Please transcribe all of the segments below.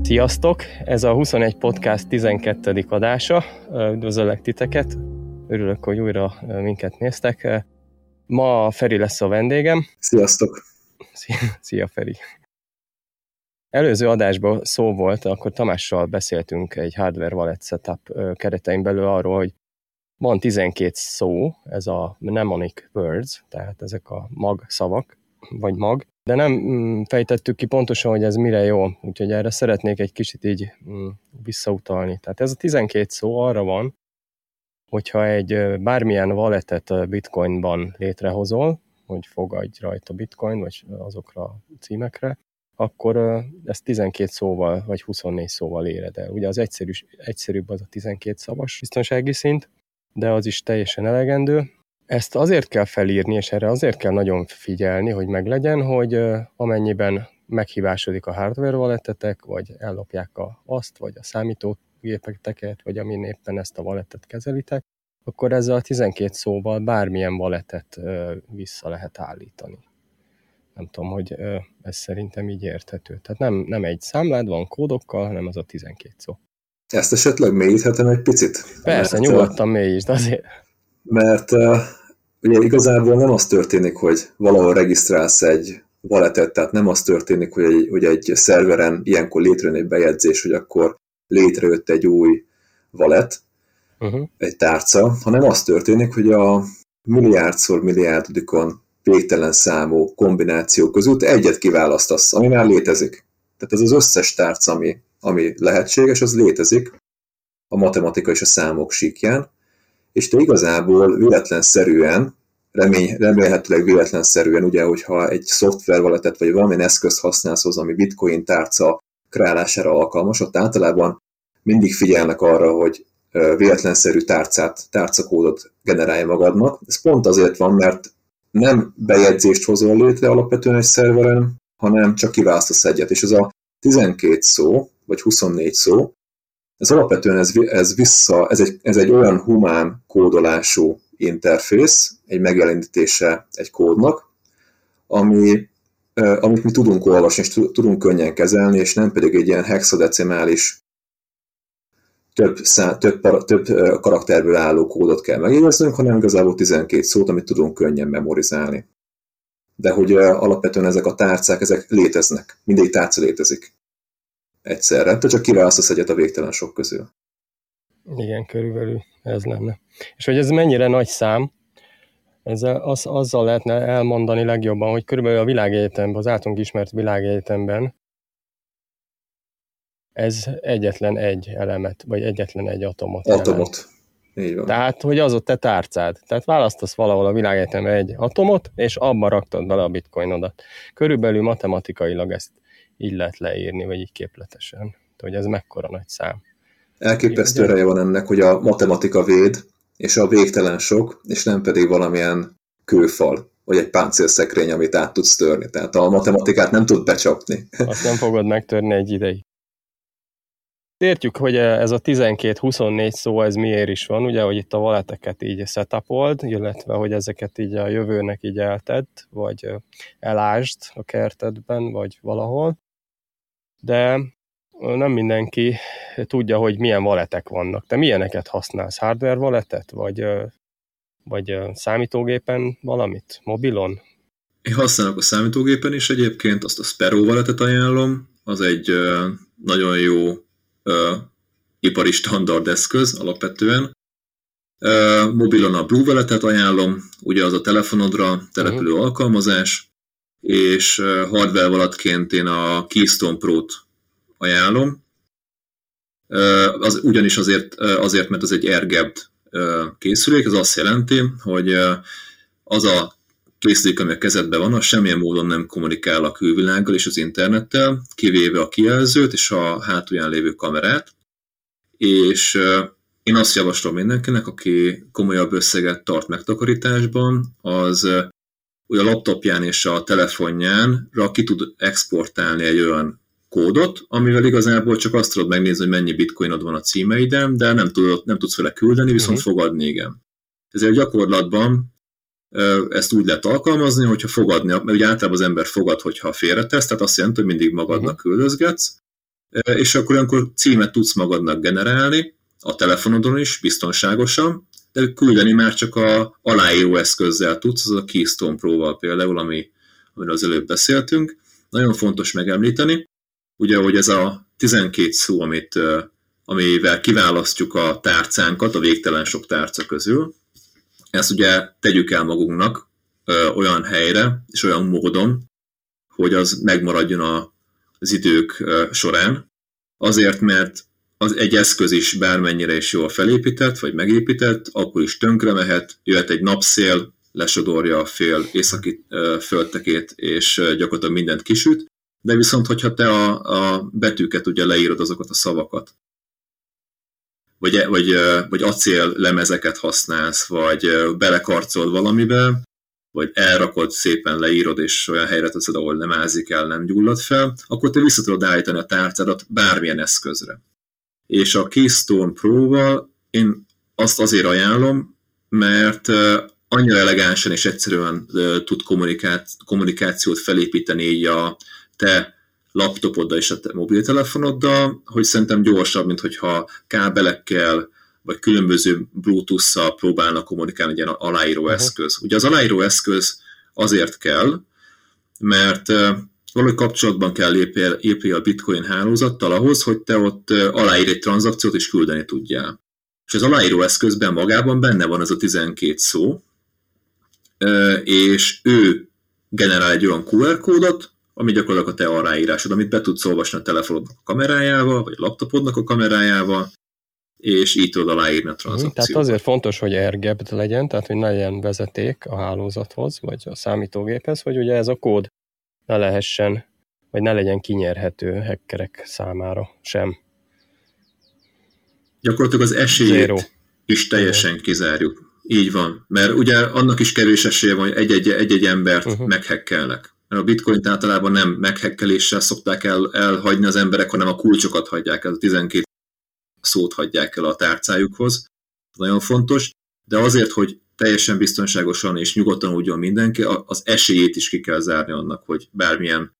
Sziasztok! Ez a 21 Podcast 12. adása. Üdvözöllek titeket. Örülök, hogy újra minket néztek. Ma Feri lesz a vendégem. Sziasztok! Szia Feri! Előző adásban szó volt, akkor Tamással beszéltünk egy hardware wallet setup keretein belül arról, hogy van 12 szó, ez a mnemonic words, tehát ezek a mag szavak, vagy mag, de nem fejtettük ki pontosan, hogy ez mire jó, úgyhogy erre szeretnék egy kicsit így visszautalni. Tehát ez a 12 szó arra van, hogyha egy bármilyen walletet Bitcoinban létrehozol, hogy fogadj rajta Bitcoin, vagy azokra a címekre, akkor ezt 12 szóval, vagy 24 szóval éred el. Ugye az egyszerűbb az a 12 szavas biztonsági szint, de az is teljesen elegendő. Ezt azért kell felírni, és erre azért kell nagyon figyelni, hogy meglegyen, hogy amennyiben meghibásodik a hardware walletetek, vagy ellopják azt, vagy a számítógépeteket, vagy amin éppen ezt a walletet kezelitek, akkor ezzel a 12 szóval bármilyen walletet vissza lehet állítani. Nem tudom, hogy ez szerintem így érthető. Tehát nem egy számlád van kódokkal, hanem az a 12 szó. Ezt esetleg mélyíthetem egy picit? Persze, nyugodtan mélyítsd azért. Mert ugye igazából nem az történik, hogy valahol regisztrálsz egy walletet, tehát nem az történik, hogy egy szerveren ilyenkor létrejön egy bejegyzés, hogy akkor létrejött egy új wallet, egy tárca, hanem az történik, hogy a milliárdszor milliárdodikon végtelen számú kombináció közül te egyet kiválasztasz, ami már létezik. Tehát ez az összes tárca, ami lehetséges, az létezik a matematika és a számok síkján, és te igazából véletlenszerűen, remélhetőleg véletlenszerűen, ugye, hogyha egy szoftver walletet vagy valamilyen eszközt használsz hozzá, ami bitcoin tárca kreálására alkalmas, ott általában mindig figyelnek arra, hogy véletlenszerű tárcakódot generálja magadnak. Ez pont azért van, mert nem bejegyzést hozol létre alapvetően egy szerveren, hanem csak kiválasztasz egyet. És ez a 12 szó, vagy 24 szó, ez alapvetően ez egy olyan humán kódolású interfész, egy megjelenítése egy kódnak, amit mi tudunk olvasni, és tudunk könnyen kezelni, és nem pedig egy ilyen hexadecimális több karakterből álló kódot kell megjegyeznünk, hanem igazából 12 szót, amit tudunk könnyen memorizálni. De hogy alapvetően ezek a tárcák, ezek léteznek. Mindegy tárca létezik egyszerre. Te csak kiválasztasz egyet a végtelen sok közül. Igen, körülbelül ez lenne. És hogy ez mennyire nagy szám, azzal lehetne elmondani legjobban, hogy körülbelül a világegyetemben, az általunk ismert világegyetemben ez egyetlen egy elemet, vagy egyetlen egy atomot jelent. Így van. Tehát, hogy az ott te tárcád. Tehát választasz valahol a világegyetemben egy atomot, és abba raktad bele a bitcoinodat. Körülbelül matematikailag ezt így lehet leírni, vagy így képletesen. Hogy ez mekkora nagy szám. Elképesztő ereje van ennek, hogy a matematika véd, és a végtelen sok, és nem pedig valamilyen kőfal, vagy egy páncélszekrény, amit át tudsz törni. Tehát a matematikát nem tud becsapni. Azt nem fogod megtörni egy ideig. Értjük, hogy ez a 12-24 szó, ez miért is van, ugye, hogy itt a walleteket így setupold, illetve, hogy ezeket így a jövőnek így eltedd, vagy elásd a kertedben, vagy valahol. De nem mindenki tudja, hogy milyen walletek vannak. Te milyeneket használsz? Hardware walletet? Vagy számítógépen valamit? Mobilon? Én használok a számítógépen is egyébként, azt a Sparrow walletet ajánlom, az egy nagyon jó ipari standard eszköz alapvetően. Mobilon a Blue Walletet ajánlom, ugye az a telefonodra települő alkalmazás, és hardware walletként én a Keystone Pro-t ajánlom. Ugyanis azért, mert az egy air-gapped készülék, ez azt jelenti, hogy az a készülék, ami a kezedben van, az semmilyen módon nem kommunikál a külvilággal és az internettel, kivéve a kijelzőt és a hátulján lévő kamerát. És én azt javaslom mindenkinek, aki komolyabb összeget tart megtakarításban, az hogy a laptopján és a telefonjánra ki tud exportálni egy olyan kódot, amivel igazából csak azt tudod megnézni, hogy mennyi bitcoinod van a címeiden, de nem tudsz vele küldeni, viszont fogadni igen. Ezért gyakorlatban ezt úgy lehet alkalmazni, hogyha fogadni, mert ugye általában az ember fogad, hogyha félretesz, tehát azt jelenti, hogy mindig magadnak küldözgetsz, és akkor olyankor címet tudsz magadnak generálni, a telefonodon is, biztonságosan, de küldeni már csak a aláíró eszközzel tudsz, az a Keystone Pro-val például, amiről az előbb beszéltünk. Nagyon fontos megemlíteni, ugye, hogy ez a 12 szó, amivel kiválasztjuk a tárcánkat a végtelen sok tárca közül, ezt ugye tegyük el magunknak olyan helyre és olyan módon, hogy az megmaradjon az idők során. Azért, mert az egy eszköz is bármennyire is jól felépített, vagy megépített, akkor is tönkre mehet, jöhet egy napszél, lesodorja a fél északi földtekét, és gyakorlatilag mindent kisüt, de viszont, hogyha te a betűket ugye leírod azokat a szavakat, vagy acél lemezeket használsz, vagy belekarcolod valamibe, vagy elrakod, szépen leírod, és olyan helyre teszed, ahol nem ázik el, nem gyullad fel, akkor te vissza tudod állítani a tárcádat bármilyen eszközre. És a Keystone Pro-val én azt azért ajánlom, mert annyira elegánsan és egyszerűen tud kommunikációt felépíteni így a te laptopoddal és a te mobiltelefonoddal, hogy szerintem gyorsabb, mint hogyha kábelekkel vagy különböző Bluetooth-szal próbálnak kommunikálni egy ilyen aláíró eszköz. Ugye az aláíró eszköz azért kell, mert valahogy kapcsolatban kell lépni a Bitcoin hálózattal ahhoz, hogy te ott aláír egy tranzakciót és küldeni tudjál. És az aláíró eszközben magában benne van ez a 12 szó, és ő generál egy olyan QR kódot, ami gyakorlatilag a te aláírásod, amit be tudsz olvasni a telefonodnak a kamerájával, vagy a laptopodnak a kamerájával, és így tudod aláírni a tranzakciót. Tehát azért fontos, hogy airgapped legyen, tehát hogy ne legyen vezeték a hálózathoz, vagy a számítógéphez, hogy ugye ez a kód ne lehessen, vagy ne legyen kinyerhető hackerek számára sem. Gyakorlatilag az esélyét is teljesen kizárjuk. Így van, mert ugye annak is kevés esélye van, hogy egy-egy embert meghekkelnek. Mert a bitcoint általában nem meghekkeléssel szokták elhagyni az emberek, hanem a kulcsokat hagyják el, a 12 szót hagyják el a tárcájukhoz. Ez nagyon fontos, de azért, hogy teljesen biztonságosan és nyugodtan ugyan mindenki, az esélyét is ki kell zárni annak, hogy bármilyen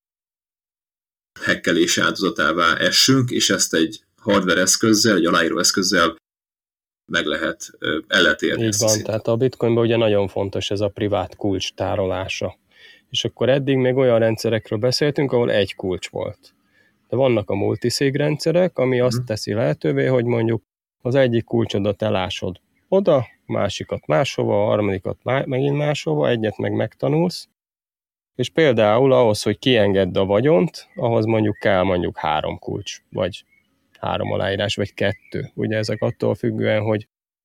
hekkelés áldozatává essünk, és ezt egy hardware eszközzel, egy aláíró eszközzel el lehet érni. Így van, tehát a Bitcoinban ugye nagyon fontos ez a privát kulcs tárolása. És akkor eddig még olyan rendszerekről beszéltünk, ahol egy kulcs volt. De vannak a multiszig rendszerek, ami azt teszi lehetővé, hogy mondjuk az egyik kulcsodat elásod oda, a másikat máshova, a harmadikat megint máshova, egyet meg megtanulsz, és például ahhoz, hogy kiengedd a vagyont, ahhoz mondjuk kell 3 kulcs, vagy 3 aláírás, vagy 2. Ugye ezek attól függően, hogy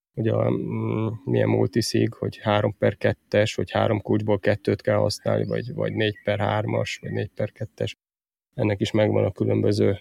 milyen multiszig, hogy 3/2-es, hogy 3 kulcsból 2-t kell használni, vagy 4/3-as, vagy 4/2-es. Ennek is megvan a különböző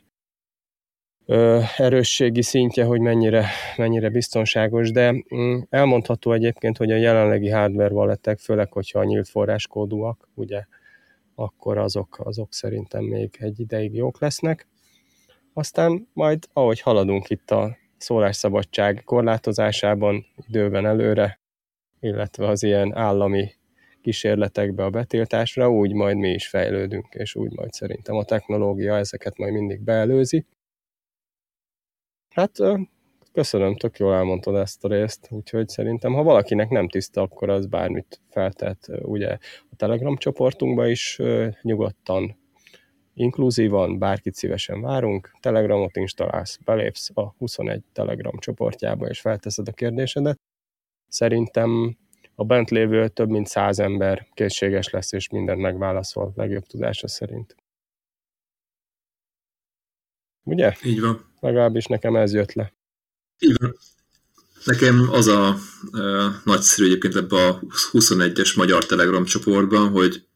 erősségi szintje, hogy mennyire biztonságos, de elmondható egyébként, hogy a jelenlegi hardware walletek, főleg, hogyha a nyílt forráskódúak, ugye, akkor azok szerintem még egy ideig jók lesznek. Aztán majd, ahogy haladunk itt a szólásszabadság korlátozásában időben előre, illetve az ilyen állami kísérletekbe a betiltásra, úgy majd mi is fejlődünk, és úgy majd szerintem a technológia ezeket majd mindig beelőzi. Hát köszönöm, tök jól elmondtad ezt a részt, úgyhogy szerintem, ha valakinek nem tiszta, akkor az bármit feltett. Ugye a Telegram csoportunkba is nyugodtan, inkluzívan, bárkit szívesen várunk, Telegramot installálsz, belépsz a 21 Telegram csoportjába, és felteszed a kérdésedet. Szerintem a bent lévő több mint 100 ember készséges lesz, és mindent megválaszol legjobb tudása szerint. Ugye? Így van. Legalábbis nekem ez jött le. Így van. Nekem az a nagyszerű egyébként ebben a 21-es magyar Telegram csoportban, hogy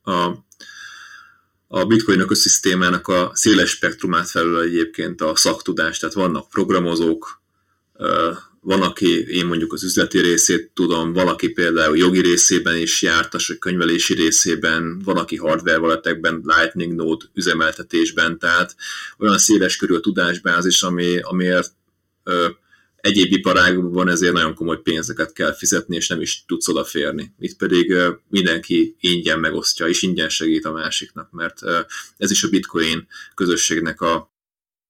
a Bitcoin ökoszisztémának a széles spektrumát felül egyébként a szaktudás, tehát vannak programozók, van, aki én mondjuk az üzleti részét tudom, valaki például jogi részében is jártas, vagy könyvelési részében, van, aki hardware walletekben, Lightning Node üzemeltetésben, tehát olyan széles körű a tudásbázis, amiért egyéb iparágban ezért nagyon komoly pénzeket kell fizetni, és nem is tudsz odaférni. Itt pedig mindenki ingyen megosztja, és ingyen segít a másiknak, mert ez is a Bitcoin közösségnek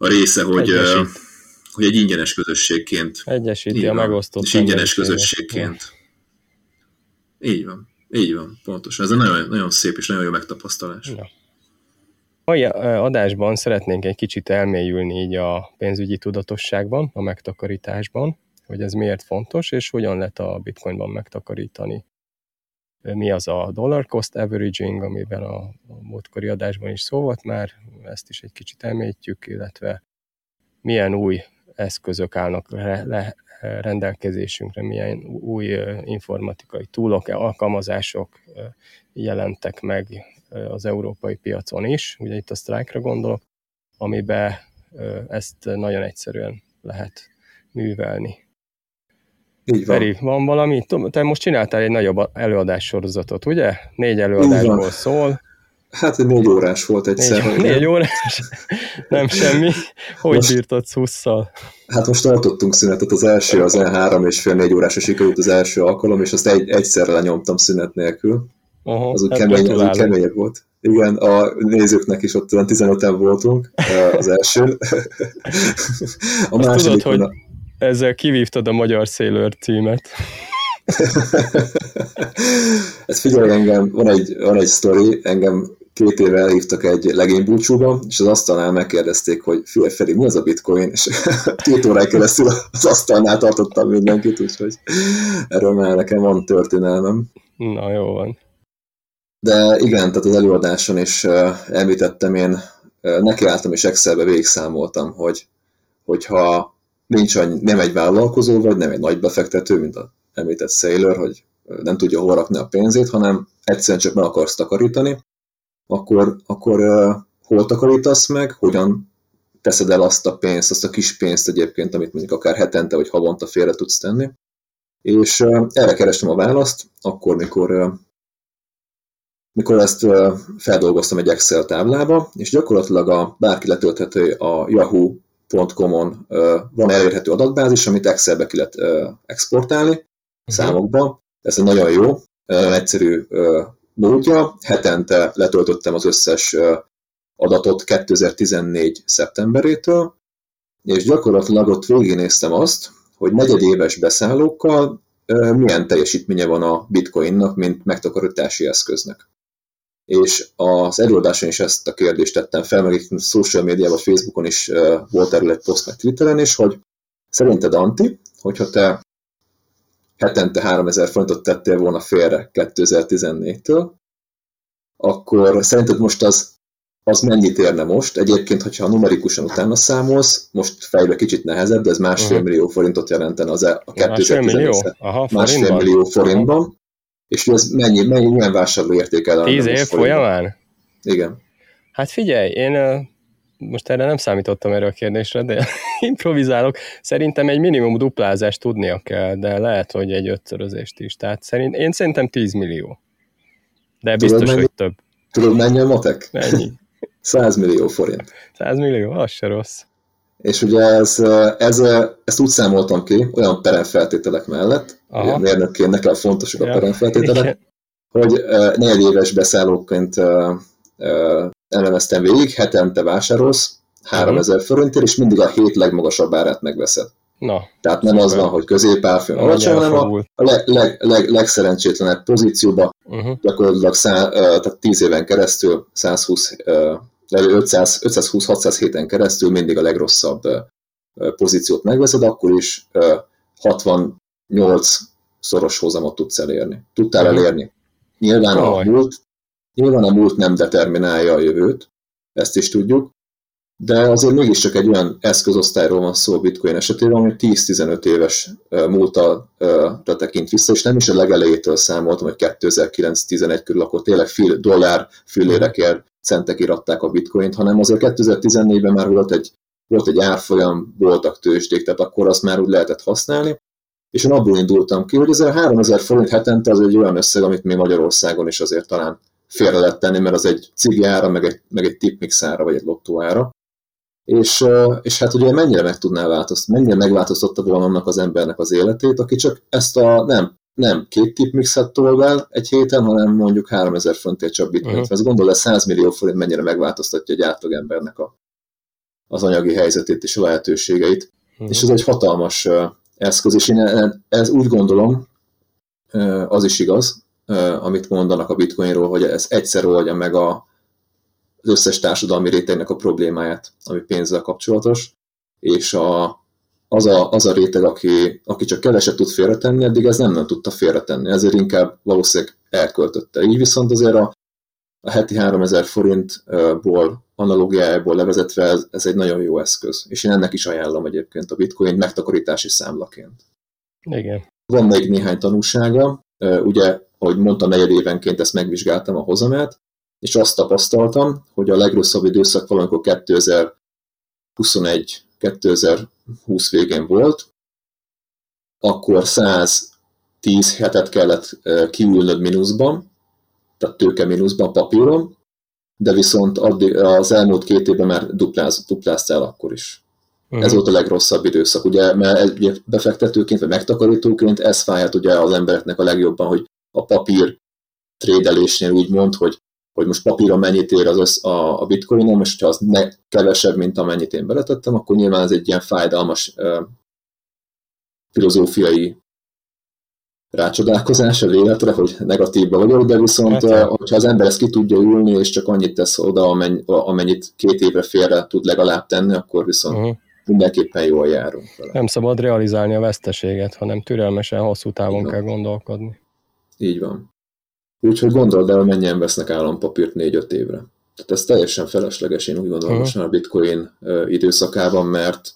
a része, hogy egy ingyenes közösségként. Egyesíti a megosztott. És ingyenes közösségként. Ja. Így van, pontosan. Ez egy nagyon, nagyon szép és nagyon jó megtapasztalás. Ja. Mai adásban szeretnénk egy kicsit elmélyülni így a pénzügyi tudatosságban, a megtakarításban, hogy ez miért fontos, és hogyan lehet a bitcoinban megtakarítani. Mi az a dollar cost averaging, amiben a múltkori adásban is szó volt már, ezt is egy kicsit elmélyítjük, illetve milyen új eszközök állnak rendelkezésünkre, milyen új informatikai toolok, alkalmazások jelentek meg az európai piacon is, ugye itt a Strike-ra gondolok, amiben ezt nagyon egyszerűen lehet művelni. Így van. Feri, van valami? Te most csináltál egy nagyobb előadássorozatot, ugye? 4 előadásból szól. Hát 4 órás volt egyszer. 4 órás? Nem semmi. Hogy bírtad 20-szal? Hát most tartottunk szünetet, az első az 3,5-4 órásra sikerült az első alkalom, és azt egyszerre lenyomtam szünet nélkül. Az úgy keményebb volt. Igen, a nézőknek is ott 15-en voltunk az elsőn. A második tudod, hogy ezzel kivívtad a Magyar Sailor címet. Ez figyelj, engem, van egy sztori, engem 2 éve elhívtak egy legénybúcsúba, és az asztalnál megkérdezték, hogy figyelj Feri, mi az a bitcoin? És 2 óráig keresztül az asztalnál tartottam mindenkit, úgyhogy erről már nekem van történelmem. Na, jó van. De igen, tehát az előadáson is említettem, én nekiálltam és Excelbe végigszámoltam, hogyha nem egy vállalkozó vagy, nem egy nagy befektető, mint a említett Sailor, hogy nem tudja hol rakni a pénzét, hanem egyszerűen csak meg akarsz takarítani, akkor hol takarítasz meg, hogyan teszed el azt a pénzt, azt a kis pénzt egyébként, amit mondjuk akár hetente vagy havonta félre tudsz tenni. És erre kerestem a választ, akkor, mikor ezt feldolgoztam egy Excel táblába, és gyakorlatilag bárki letölthető a yahoo.com-on van elérhető adatbázis, amit Excelbe ki lehet exportálni számokba. Ez egy nagyon jó, egyszerű módja. Hetente letöltöttem az összes adatot 2014. szeptemberétől, és gyakorlatilag ott végignéztem azt, hogy negyedéves beszállókkal milyen teljesítménye van a bitcoinnak, mint megtakarítási eszköznek. És az előadáson is ezt a kérdést tettem fel, meg itt social médiában, Facebookon is volt erről egy poszt, meg Twitteren is, hogy szerinted, Antti, hogyha te hetente 3000 forintot tettél volna félre 2014-től, akkor szerinted most az mennyit érne most? Egyébként, hogyha numerikusan utána számolsz, most fejbe kicsit nehezebb, de ez 1,5 millió forintot jelentene a 1,5 millió forintban. És ez milyen vásárlóértéke? 10 év folyamán? Igen. Hát figyelj, én most erre nem számítottam erre a kérdésre, de improvizálok. Szerintem egy minimum duplázást tudnia kell, de lehet, hogy egy 5-szörözést is. Tehát én szerintem 10 millió. De biztos, hogy több. Tudod, mennyi a matek? Mennyi? 100 millió forint. 100 millió? Az se rossz. És ugye ezt úgy számoltam ki, olyan peremfeltételek mellett, ugye mérnökként nekem fontosak a peremfeltételek, hogy negyedéves beszállóként elemeztem végig, hetente vásárolsz 3000 forintért, és mindig a 7 legmagasabb árát megveszed. Na, tehát nem az van, hogy középárfőn alacsony, hanem a legszerencsétlenebb pozícióban gyakorlatilag tehát 10 éven keresztül 520-600 héten keresztül mindig a legrosszabb pozíciót megveszed, akkor is 68 szoros hozamot tudsz elérni. Tudtál elérni. Nyilván a múlt nem determinálja a jövőt, ezt is tudjuk, de azért mégiscsak egy olyan eszközosztályról van szó a bitcoin esetében, ami 10-15 éves múltra tekint vissza, és nem is a legelejétől számoltam, hogy 2009-11 körül akkor tényleg dollár fillérekért centek iratták a bitcoint, hanem azért 2014-ben már volt egy árfolyam, voltak tőzsdék, tehát akkor azt már úgy lehetett használni, és én abból indultam ki, hogy ez a 3000 forint hetente az egy olyan összeg, amit mi Magyarországon is azért talán félre lehet tenni, mert az egy cigi ára, meg egy tipmix ára, vagy egy lottó ára. És hát ugye mennyire meg tudná változtatni, mennyire megváltoztatta volna annak az embernek az életét, aki csak ezt nem 2 tipmixet tol el egy héten, hanem mondjuk 3000 forintért csak bitcoint. Ez gondolod, 100 millió forint mennyire megváltoztatja egy átlag embernek az anyagi helyzetét és a lehetőségeit. És ez egy hatalmas eszköz, és én ez úgy gondolom, az is igaz, amit mondanak a bitcoinról, hogy ez egyszer oldja meg az összes társadalmi rétegnek a problémáját, ami pénzzel kapcsolatos, és az a réteg, aki csak keveset tud félretenni, eddig ez nem tudta félretenni, ezért inkább valószínűleg elköltötte. Így viszont azért a heti 3000 forintból, analógiájából levezetve ez egy nagyon jó eszköz, és én ennek is ajánlom egyébként a bitcoin megtakarítási számlaként. Igen. Van még néhány tanulsága, ugye, ahogy mondtam, negyedévenként ezt megvizsgáltam a hozamát, és azt tapasztaltam, hogy a legrosszabb időszak valamikor 2021-2020 végén volt, akkor 110 hetet kellett kiülnöd mínuszban, tehát tőke mínuszban papíron, de viszont az elmúlt 2 évben már dupláztál akkor is. Ez volt a legrosszabb időszak, ugye, mert befektetőként vagy megtakarítóként ez fájhat ugye az embereknek a legjobban, hogy a papír trédelésnél úgy mond, hogy most papíron mennyit ér a bitcoinom, és ha az kevesebb, mint amennyit én beletettem, akkor nyilván ez egy ilyen fájdalmas filozófiai rácsodálkozás a életre, hogy negatívba vagyok, de viszont, hogyha az ember ezt ki tudja ülni, és csak annyit tesz oda, amennyit 2 évre félre tud legalább tenni, akkor viszont mindenképpen jól járunk vele. Nem szabad realizálni a veszteséget, hanem türelmesen, hosszú távon kell gondolkodni. Így van. Úgyhogy gondold el, mennyien vesznek állampapírt 4-5 évre. Tehát ez teljesen felesleges, én úgy gondolom most már a bitcoin időszakában, mert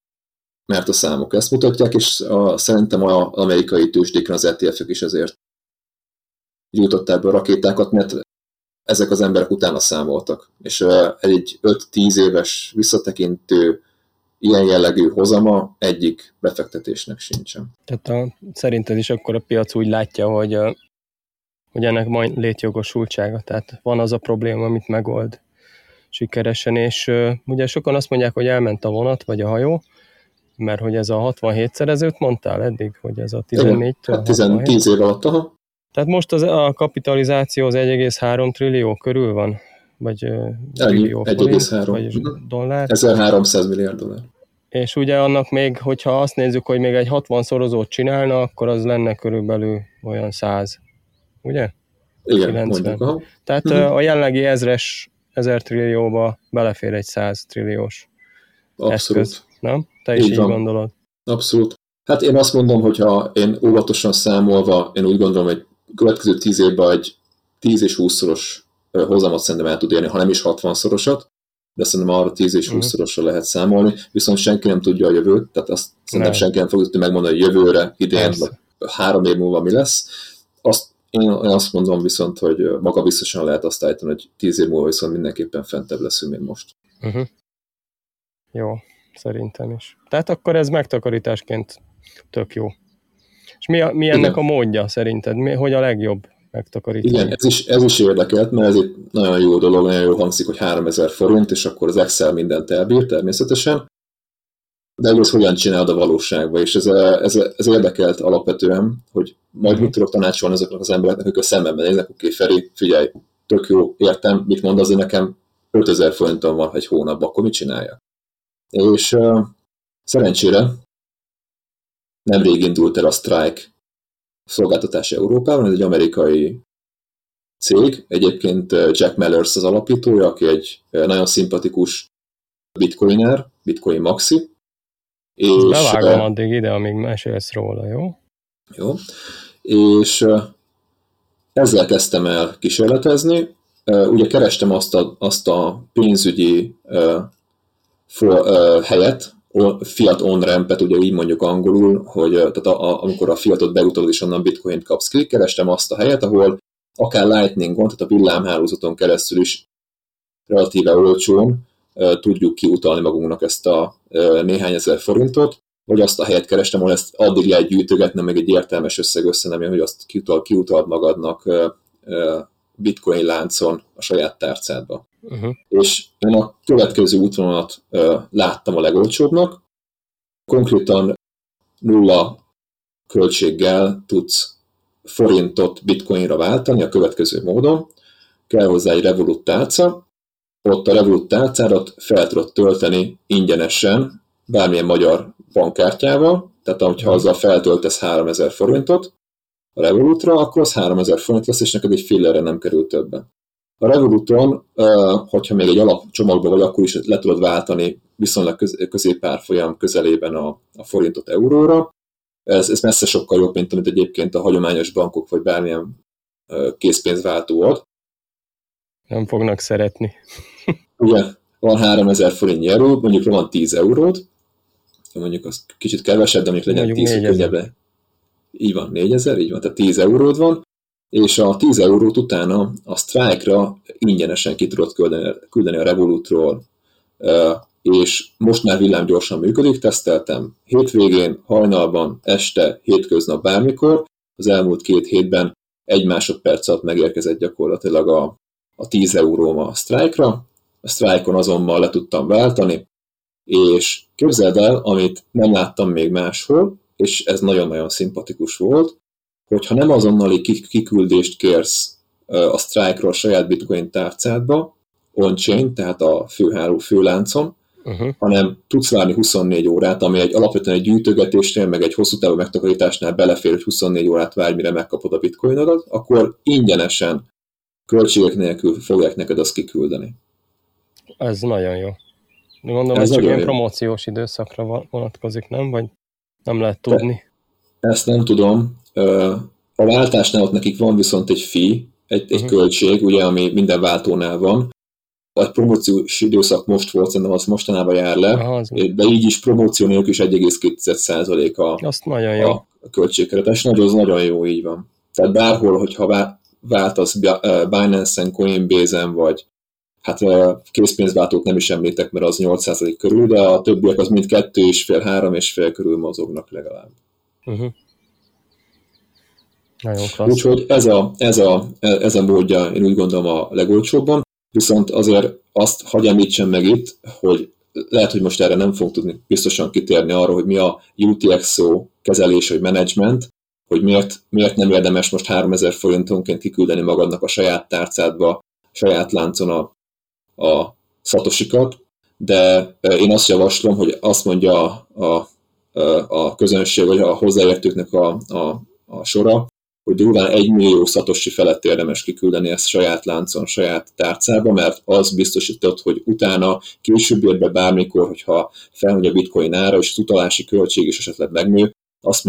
a számok ezt mutatják, és szerintem az amerikai tőzsdéken az ETF-ek is ezért gyújtották be a rakétákat, mert ezek az emberek utána számoltak. És egy 5-10 éves visszatekintő ilyen jellegű hozama egyik befektetésnek sincsen. Tehát szerinted is akkor a piac úgy látja, hogy ennek majd létjogosultsága, tehát van az a probléma, amit megold sikeresen, és ugye sokan azt mondják, hogy elment a vonat, vagy a hajó, mert hogy ez a 67-szerezőt mondtál eddig, hogy ez a 14-től 10 év alatt, aha. Tehát most a kapitalizáció az 1,3 trillió körül van? Vagy trillió forint, vagy dollár? 1300 milliárd dollár. És ugye annak még, hogyha azt nézzük, hogy még egy 60-szorozót csinálna, akkor az lenne körülbelül olyan 100. Ugye? Igen, 90. mondjuk. Aha. Tehát a jelenlegi 1000 trillióba belefér egy 100 trilliós eszköz. Nem? Te is így gondolod? Abszolút. Hát én azt mondom, hogyha én óvatosan számolva, én úgy gondolom, hogy következő 10 évben egy 10 és 20-szoros hozamot szerintem el tud érni, ha nem is 60-szorosat, de szerintem arra 10 és 20-szorosra lehet számolni, viszont senki nem tudja a jövőt, tehát azt szerintem senki nem fog tudni megmondani, hogy jövőre, idén, vagy 3 év múlva mi lesz. Én azt mondom viszont, hogy maga biztosan lehet azt állítani, hogy 10 év múlva viszont mindenképpen fentebb leszünk, mint most. Jó, szerintem is. Tehát akkor ez megtakarításként tök jó. És mi ennek a módja szerinted? Hogy a legjobb megtakarítani? Igen, ez is érdekelt, mert ez egy nagyon jó dolog, nagyon jó hangzik, hogy 3000 forint, és akkor az Excel mindent elbír természetesen. De ez hogyan csinálod a valóságban, és ez érdekelt alapvetően, hogy majd mit tudok tanácsolni azoknak az embereknek, akik a szememben néznek, oké, Feri, figyelj, tök jó, értem, mit mondasz, hogy nekem 5000 forinton van egy hónapban, akkor mit csinálja? És szerencsére nemrég indult el a Strike szolgáltatás Európában, ez egy amerikai cég, egyébként Jack Mallers az alapítója, aki egy nagyon szimpatikus bitcoiner, bitcoin maxi. És bevágom addig ide, amíg mesélsz róla, jó? Jó. És ezzel kezdtem el kísérletezni. Ugye kerestem azt a pénzügyi helyet, fiat on-rampet, ugye így mondjuk angolul, hogy tehát amikor a fiatot beutalod és onnan bitcoint kapsz ki, kerestem azt a helyet, ahol akár Lightningon, tehát a villámhálózaton keresztül is relatíve olcsón tudjuk kiutalni magunknak ezt a néhány ezer forintot, vagy azt a helyet kerestem, ahol ezt addig lehet gyűjtögetni, meg egy értelmes összeg össze nem jön, hogy azt kiutalt magadnak bitcoin láncon a saját tárcádba. És én a következő útvonalat láttam a legolcsóbbnak. Konkrétan 0 költséggel tudsz forintot bitcoinra váltani a következő módon. Kell hozzá egy Revolut tárca, ott a Revolut tárcádat fel tudod tölteni ingyenesen bármilyen magyar bankkártyával, tehát ha azzal feltöltesz 3000 forintot a Revolutra, akkor az 3000 forint lesz, és neked egy fillérre nem kerül többe. A Revoluton, hogyha még egy alapcsomagban vagy, akkor is le tudod váltani viszonylag középárfolyam közelében a forintot euróra. Ez messze sokkal jobb, mint amit egyébként a hagyományos bankok vagy bármilyen készpénzváltó ad. Nem fognak szeretni. Ugye, van 3000 forintnyi erő, mondjuk van 10 euród, mondjuk az kicsit kevesebb, de mondjuk legyen 10 könnyebb. Így van, 4000, így van, tehát 10 euród van, és a 10 eurót utána a Strike-ra ingyenesen ki tudod küldeni a Revolutról, és most már villámgyorsan működik, teszteltem hétvégén, hajnalban, este, hétköznap, bármikor, az elmúlt 2 hétben 1 másodperc alatt megérkezett gyakorlatilag a 10 euróm a Strike-ra, a Strike-on azonnal le tudtam váltani, és képzeld el, amit nem láttam még máshol, és ez nagyon-nagyon szimpatikus volt, hogyha nem azonnali kiküldést kérsz a Strike-ról a saját bitcoin tárcádba, on-chain, tehát a főláncon, hanem tudsz várni 24 órát, ami alapvetően egy gyűjtögetésnél, meg egy hosszú távú megtakarításnál belefér, hogy 24 órát várj, mire megkapod a bitcoinodat, akkor ingyenesen, költségek nélkül fogják neked azt kiküldeni. Ez nagyon jó. Gondolom, ez csak ilyen promóciós időszakra vonatkozik, nem? Vagy nem lehet tudni? Ezt nem tudom. A váltásnál ott nekik van viszont egy fee, egy költség, ugye, ami minden váltónál van. A promóciós időszak most volt, szerintem az mostanában jár le, de így is promóció nélkül is 1,2% a költségkeretes. Ez nagyon jó, így van. Tehát bárhol, hogyha váltasz Binance-en, Coinbase-en, vagy hát készpénzváltót nem is említek, mert az 8% körül, de a többiek az mind 2,5-3,5 körül mozognak legalább. Nagyon klassz. Úgyhogy ez a módja, én úgy gondolom, a legolcsóbban, viszont azért azt hadd említsem meg itt, hogy lehet, hogy most erre nem fogunk tudni biztosan kitérni arra, hogy mi a UTXO kezelés vagy menedzsment, hogy miért nem érdemes most 3000 forintonként kiküldeni magadnak a saját tárcádba, a saját láncon a szatosikat, de én azt javaslom, hogy azt mondja a közönség, vagy a hozzáértőknek a sora, hogy durván 1 millió szatosi felett érdemes kiküldeni ezt saját láncon, saját tárcába, mert az biztosított, hogy utána később ér be bármikor, hogyha felmegy a bitcoin ára, és az utalási költség is esetleg megnő, azt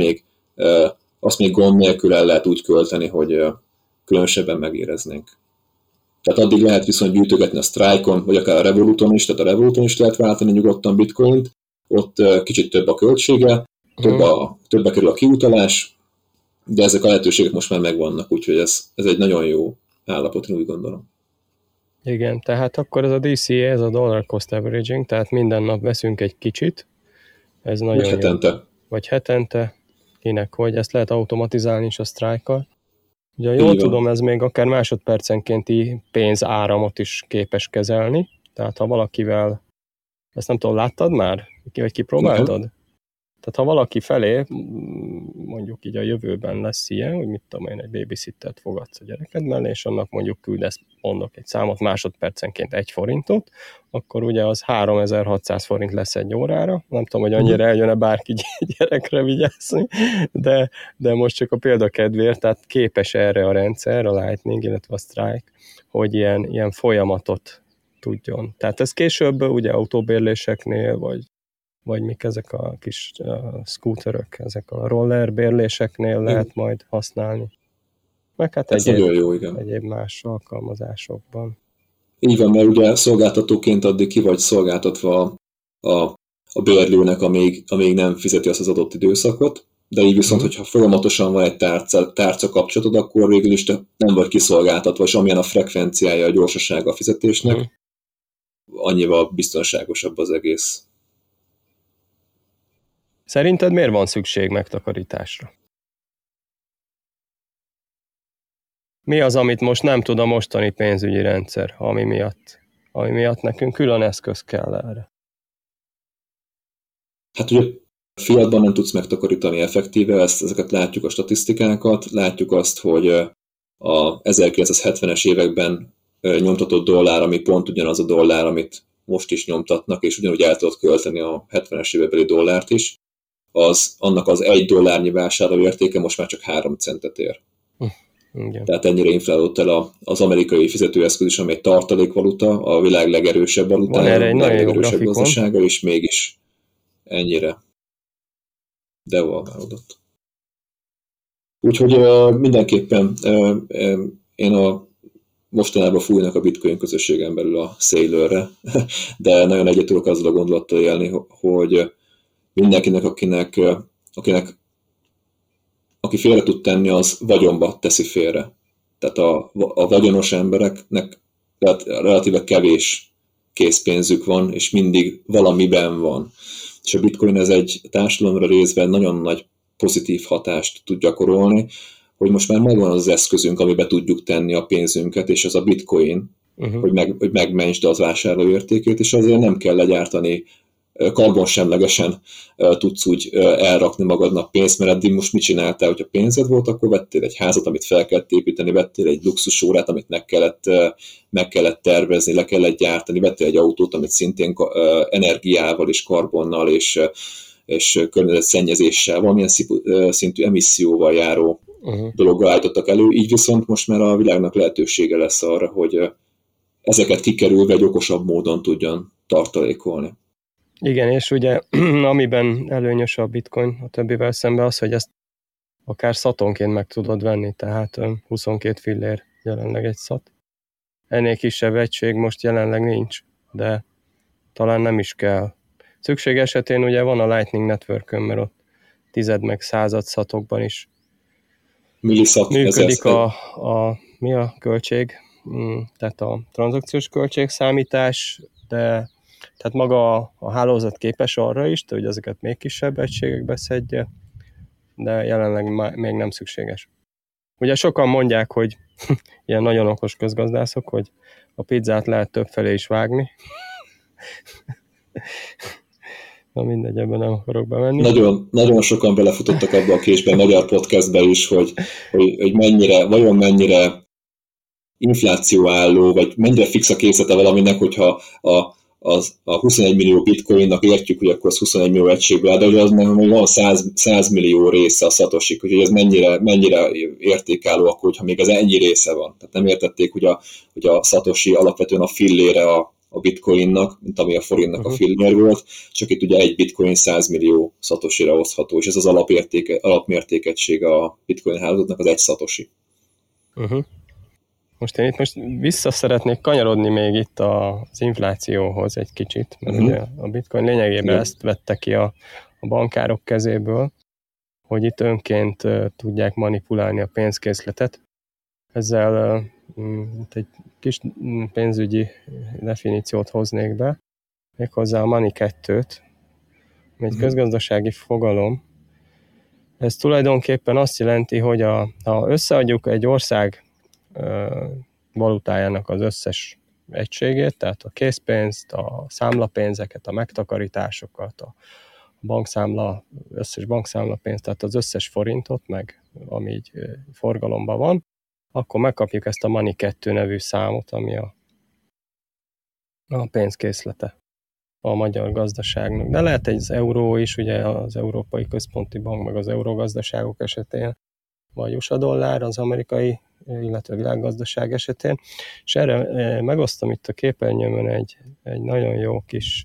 még gond nélkül el lehet úgy költeni, hogy különösebben megéreznénk. Tehát addig lehet viszont gyűjtögetni a Strike-on, vagy akár a Revoluton is, tehát a Revoluton is lehet váltani nyugodtan bitcoint, ott kicsit több a költsége, többe kerül a kiutalás, de ezek a lehetőségek most már megvannak, úgyhogy ez egy nagyon jó állapot, én úgy gondolom. Igen, tehát akkor ez a DCA, ez a Dollar Cost Averaging, tehát minden nap veszünk egy kicsit, ez nagyon vagy hetente. Jó. Vagy hetente, kinek hogy, ezt lehet automatizálni is a Strike-kal. Ugye jól tudom, ez még akár másodpercenkénti pénzáramot is képes kezelni, tehát ha valakivel, ezt nem tudom, láttad már? Vagy kipróbáltad? Tehát ha valaki felé, mondjuk így a jövőben lesz ilyen, hogy mit tudom én, egy babysittert fogadsz a gyereked mellé, és annak mondjuk küldesz, mondok egy számot, másodpercenként 1 forintot, akkor ugye az 3600 forint lesz 1 órára. Nem tudom, hogy annyira eljön-e bárki gyerekre vigyázni, de most csak a példakedvéért, tehát képes erre a rendszer, a Lightning, illetve a Strike, hogy ilyen folyamatot tudjon. Tehát ez később ugye autóbérléseknél, vagy mik ezek a kis scooterök, ezek a roller bérléseknél lehet majd használni. Meg hát egyéb más alkalmazásokban. Így van, mert ugye szolgáltatóként addig ki vagy szolgáltatva a bérlőnek, amíg nem fizeti azt az adott időszakot, de így viszont, hogyha folyamatosan van egy tárca kapcsolatod, akkor végül is nem vagy kiszolgáltatva, és amilyen a frekvenciája, a gyorsasága a fizetésnek, annyival biztonságosabb az egész. Szerinted miért van szükség megtakarításra? Mi az, amit most nem tud a mostani pénzügyi rendszer, ami miatt nekünk külön eszköz kell erre? Hát ugye fiatban nem tudsz megtakarítani effektíve, ezeket látjuk a statisztikákat, látjuk azt, hogy a 1970-es években nyomtatott dollár, ami pont ugyanaz a dollár, amit most is nyomtatnak, és ugyanúgy el tudod költeni a 70-es évekbeli dollárt is, annak az $1 vásárlóértéke most már csak 3 centet ér. Igen. Tehát ennyire inflálódott el az amerikai fizetőeszköz is, ami egy tartalékvaluta, a világ legerősebb valutája, a világ legerősebb gazdasága, és mégis ennyire devalválódott. Úgyhogy mindenképpen én mostanában fújnak a bitcoin közösségen belül a Sailorre, de nagyon egyet tudok azzal a gondolattal élni, hogy mindenkinek, aki félre tud tenni, az vagyonba teszi félre. Tehát a vagyonos embereknek relatíve kevés készpénzük van, és mindig valamiben van. És a bitcoin ez egy társadalomra részben nagyon nagy pozitív hatást tud gyakorolni, hogy most már megvan az eszközünk, amiben tudjuk tenni a pénzünket, és az a bitcoin, hogy megmentsd az vásárlóértékét, és azért nem kell legyártani, karbonsemlegesen tudsz úgy elrakni magadnak pénzt, mert eddig most mit csináltál, hogyha pénzed volt, akkor vettél egy házat, amit fel kellett építeni, vettél egy luxusórát, amit meg kellett tervezni, le kellett gyártani, vettél egy autót, amit szintén energiával és karbonnal és környezetszennyezéssel, valamilyen szintű emisszióval járó dologgal állítottak elő, így viszont most már a világnak lehetősége lesz arra, hogy ezeket kikerülve egy okosabb módon tudjon tartalékolni. Igen, és ugye amiben előnyös a bitcoin a többivel szemben az, hogy ezt akár szatonként meg tudod venni, tehát 22 fillér jelenleg egy szat. Ennél kisebb egység most jelenleg nincs, de talán nem is kell. Szükség esetén ugye van a Lightning Network-ön, mert ott 10 meg 100 szatokban is működik mi a költség, tehát a tranzakciós költségszámítás, de tehát maga a hálózat képes arra is, hogy ezeket még kisebb egységekbe szedje, de jelenleg még nem szükséges. Ugye sokan mondják, hogy ilyen nagyon okos közgazdászok, hogy a pizzát lehet többfelé is vágni. Na mindegy, ebben nem akarok bemenni. Nagyon, nagyon sokan belefutottak abba a késbe, a magyar podcastbe is, hogy vajon mennyire inflációálló, vagy mennyire fix a készlete valaminek, hogyha a 21 millió bitcoinnak értjük, hogy akkor az 21 millió egységből áll, de hogy az még van 100 millió része a szatosik, úgyhogy ez mennyire értékálló akkor, hogyha még az ennyi része van. Tehát nem értették, hogy a szatosi alapvetően a fillére a bitcoinnak, mint ami a forintnak a fillér volt, csak itt ugye egy bitcoin 100 millió szatosira osztható, és ez az alapmértékegység a bitcoin hálózatnak az egy szatosi. Most én itt vissza szeretnék kanyarodni még itt az inflációhoz egy kicsit, mert ugye a bitcoin lényegében ezt vette ki a bankárok kezéből, hogy itt önként tudják manipulálni a pénzkészletet. Ezzel egy kis pénzügyi definíciót hoznék be, méghozzá a Money 2-t, ami egy közgazdasági fogalom. Ez tulajdonképpen azt jelenti, hogy ha összeadjuk egy ország valutájának az összes egységét, tehát a készpénzt, a számlapénzeket, a megtakarításokat, a összes bankszámlapénzt, tehát az összes forintot, meg ami így forgalomban van, akkor megkapjuk ezt a Money 2 nevű számot, ami a pénzkészlete a magyar gazdaságnak. De lehet az euró is, ugye az Európai Központi Bank, meg az eurogazdaságok esetén, vagy USA dollár az amerikai, illetve világgazdaság esetén. És erre megosztom itt a képernyőmön egy nagyon jó kis...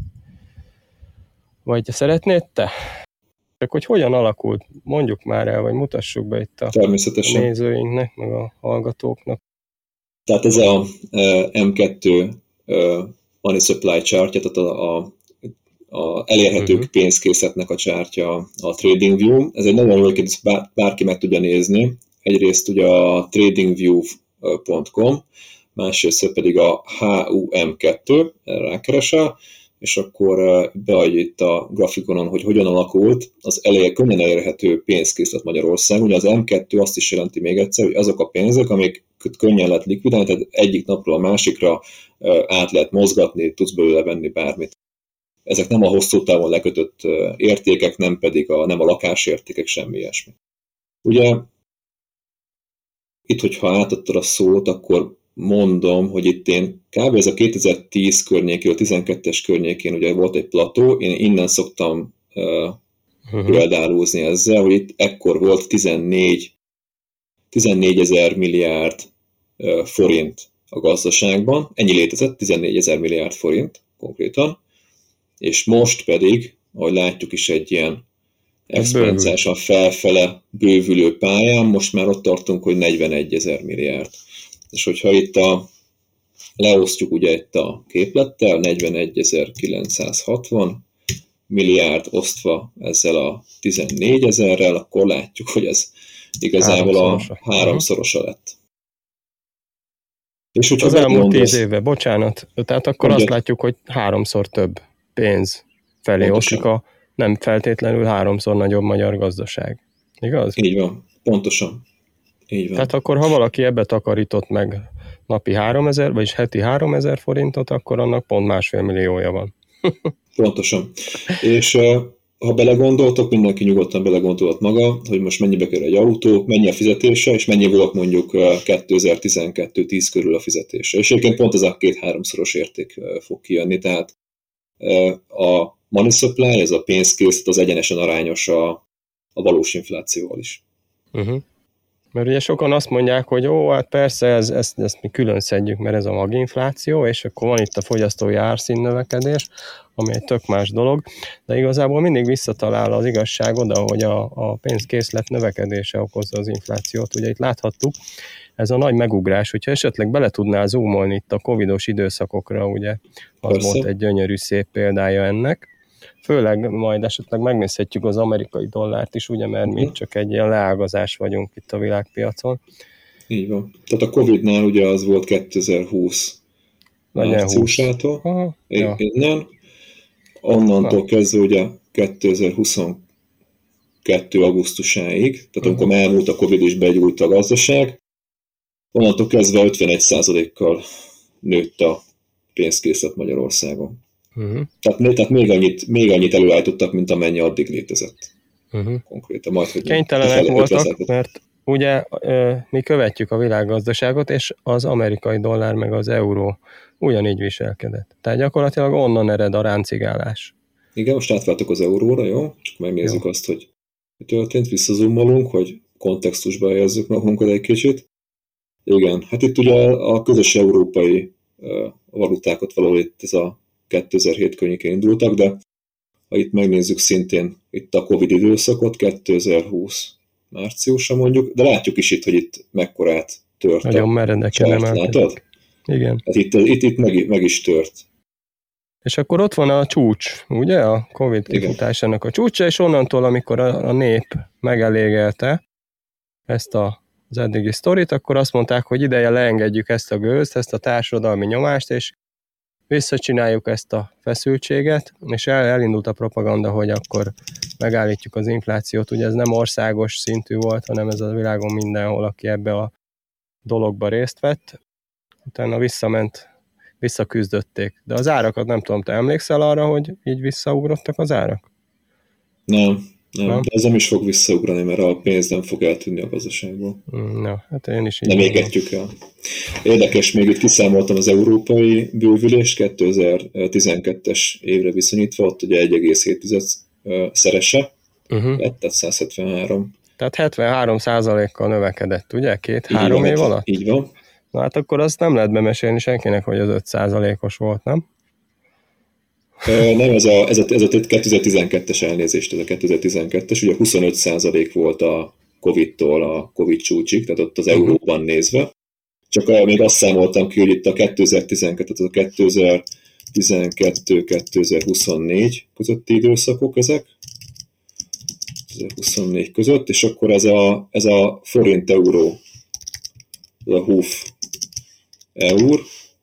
Vagy szeretnéd te? Csak hogy hogyan alakult, mondjuk már el, vagy mutassuk be itt a nézőinknek, meg a hallgatóknak. Tehát ez a M2 Money Supply chartja, tehát a elérhető pénzkészletnek a chartja, a TradingView. Ez egy nagyon jó, hogy bárki meg tudja nézni. Egyrészt ugye a tradingview.com, másrészt pedig a HUM2, erre rákeresel, és akkor beadja itt a grafikonon, hogy hogyan alakult az könnyen elérhető pénzkészlet Magyarországon. Ugye az M2 azt is jelenti még egyszer, hogy azok a pénzek, amik könnyen lehet likvidálni, tehát egyik napról a másikra át lehet mozgatni, tudsz belőle venni bármit. Ezek nem a hosszú távon lekötött értékek, nem a lakásértékek, semmi ilyesmi. Ugye itt, hogyha átadtad a szót, akkor mondom, hogy itt én kb. Ez a 2010 környékén, a 12-es környékén ugye volt egy plató, én innen szoktam példálózni ezzel, hogy itt ekkor volt 14 000 milliárd forint a gazdaságban, ennyi létezett, 14 000 milliárd forint konkrétan, és most pedig, ahogy látjuk is egy ilyen exponenciálisan felfele bővülő pályán, most már ott tartunk, hogy 41 000 milliárd. És hogyha itt leosztjuk ugye itt a képlettel, 41.960 milliárd osztva ezzel a 14 000-rel, akkor látjuk, hogy ez igazából a háromszorosa lett. És az elmúlt 10 éve, bocsánat, tehát akkor azt látjuk, hogy 3-szor több pénz felé oszlik a nem feltétlenül 3-szor nagyobb magyar gazdaság. Igaz? Így van, pontosan. Így van. Tehát akkor, ha valaki ebbe takarított meg napi 3000, vagyis heti 3000 forintot, akkor annak pont 1,5 milliója van. Pontosan. És ha belegondoltok, mindenki nyugodtan belegondolt maga, hogy most mennyibe kerül egy autó, mennyi a fizetése, és mennyi volt mondjuk 2012-10 körül a fizetése. És egyébként pont ez a 2-3-szoros érték fog kijönni, tehát a money supply, ez a pénzkészlet, az egyenesen arányos a valós inflációval is. Mert ugye sokan azt mondják, hogy hát persze, ezt mi külön szedjük, mert ez a maginfláció, és akkor van itt a fogyasztói árszínnövekedés, ami egy tök más dolog, de igazából mindig visszatalál az igazság oda, hogy a pénzkészlet növekedése okozza az inflációt. Ugye itt láthattuk, ez a nagy megugrás, hogyha esetleg bele tudnál zoomolni itt a covidos időszakokra, ugye az persze. Volt egy gyönyörű szép példája ennek. Főleg majd esetleg megnézhetjük az amerikai dollárt is, ugye, mert mi csak egy ilyen leágazás vagyunk itt a világpiacon. Így van. Tehát a Covid-nál ugye az volt 2020 márciusától, innen, onnantól kezdve ugye 2022 augusztusáig, tehát amikor elmúlt a Covid és begyújt a gazdaság, onnantól kezdve 51%-kal nőtt a pénzkészlet Magyarországon. Tehát még annyit előállítottak, mint amennyi addig létezett. Konkrétan. Majd, hogy kénytelenek voltak, mert ugye mi követjük a világgazdaságot, és az amerikai dollár meg az euró ugyanígy viselkedett. Tehát gyakorlatilag onnan ered a ráncigálás. Igen, most átváltok az euróra, jó? Csak megnézzük azt, hogy mi történt, visszazumolunk, hogy kontextusba helyezzük magunkat egy kicsit. Igen, hát itt ugye a közös európai valutákat valahol itt ez a 2007 környékén indultak, de ha itt megnézzük szintén itt a Covid időszakot, 2020 márciusa mondjuk, de látjuk is itt, hogy itt mekkorát tört. Nagyon meredeken emelkedik. Igen. Hát itt meg is tört. És akkor ott van a csúcs, ugye? A Covid kifutásának a csúcsa, és onnantól, amikor a nép megelégelte ezt az eddigi sztorit, akkor azt mondták, hogy ideje leengedjük ezt a gőzt, ezt a társadalmi nyomást, és visszacsináljuk ezt a feszültséget, és elindult a propaganda, hogy akkor megállítjuk az inflációt. Ugye ez nem országos szintű volt, hanem ez a világon mindenhol, aki ebbe a dologba részt vett. Utána visszaküzdötték. De az árakat nem tudom, te emlékszel arra, hogy így visszaugrottak az árak? Nem. De ez nem is fog visszaugrani, mert a pénz nem fog eltűnni a gazdaságból. Na, hát én is így nem égetjük el. Érdekes, még itt kiszámoltam az európai bővülést 2012-es évre viszonyítva, ott ugye 1,7 szerese lett, tehát 173. Tehát 73%-kal növekedett, ugye? 2-3 év alatt? Így van. Na hát akkor azt nem lehet bemesélni senkinek, hogy az 5%-os volt, nem? Nem, ez a 2012-es elnézést, ez a 2012-es, ugye 25% volt a Covid-tól a Covid csúcsig, tehát ott az euróban nézve. Csak még azt számoltam ki, hogy itt a 2012, tehát a 2012-2024 közötti időszakok ezek, 2024 között, és akkor ez a forint-euró, ez a HUF eur,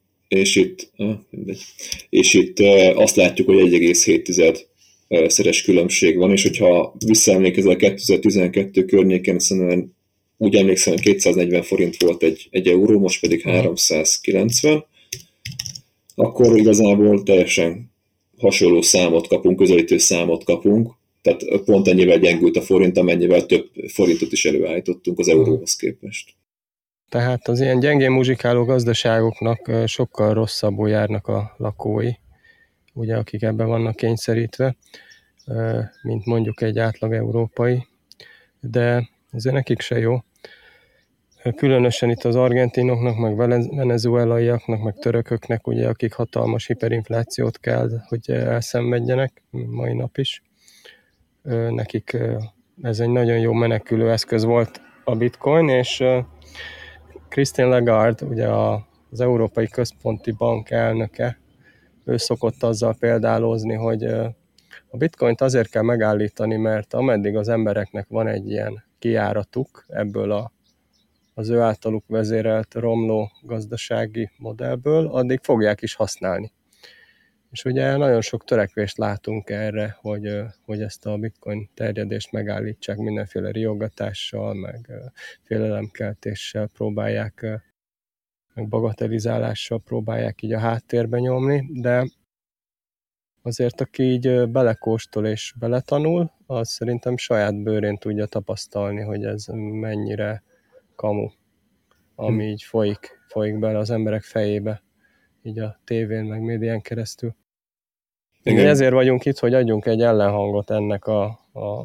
és itt azt látjuk, hogy 1,7 szeres különbség van, és hogyha visszaemlékezel a 2012 környéken, szerintem úgy emlékszem, hogy 240 forint volt egy euró, most pedig 390, akkor igazából teljesen hasonló számot kapunk, közelítő számot kapunk, tehát pont ennyivel gyengült a forint, amennyivel több forintot is előállítottunk az euróhoz képest. Tehát az ilyen gyengén muzsikáló gazdaságoknak sokkal rosszabbul járnak a lakói, ugye, akik ebben vannak kényszerítve, mint mondjuk egy átlag európai, de azért nekik se jó. Különösen itt az argentinoknak, meg venezuelaiaknak, meg törököknek, ugye, akik hatalmas hiperinflációt kell, hogy elszenvedjenek, mai nap is. Nekik ez egy nagyon jó menekülő eszköz volt a bitcoin, és Christine Lagarde, ugye az Európai Központi Bank elnöke, ő szokott azzal példálozni, hogy a bitcoint azért kell megállítani, mert ameddig az embereknek van egy ilyen kijáratuk ebből az ő általuk vezérelt romló gazdasági modellből, addig fogják is használni. És ugye nagyon sok törekvést látunk erre, hogy ezt a bitcoin terjedést megállítsák, mindenféle riogatással, meg félelemkeltéssel próbálják, meg bagatelizálással próbálják így a háttérbe nyomni, de azért aki így belekóstol és beletanul, az szerintem saját bőrén tudja tapasztalni, hogy ez mennyire kamu, ami így folyik bele az emberek fejébe, így a tévén, meg médián keresztül. Igen. Ezért vagyunk itt, hogy adjunk egy ellenhangot ennek a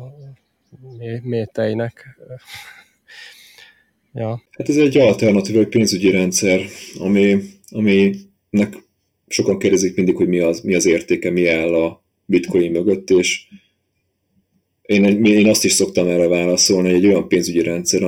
méteinek. Ja. Hát ez egy alternatív, egy pénzügyi rendszer, aminek sokan kérdezik mindig, hogy mi az értéke, mi áll a bitcoin mögött, és én azt is szoktam erre válaszolni, hogy egy olyan pénzügyi rendszer,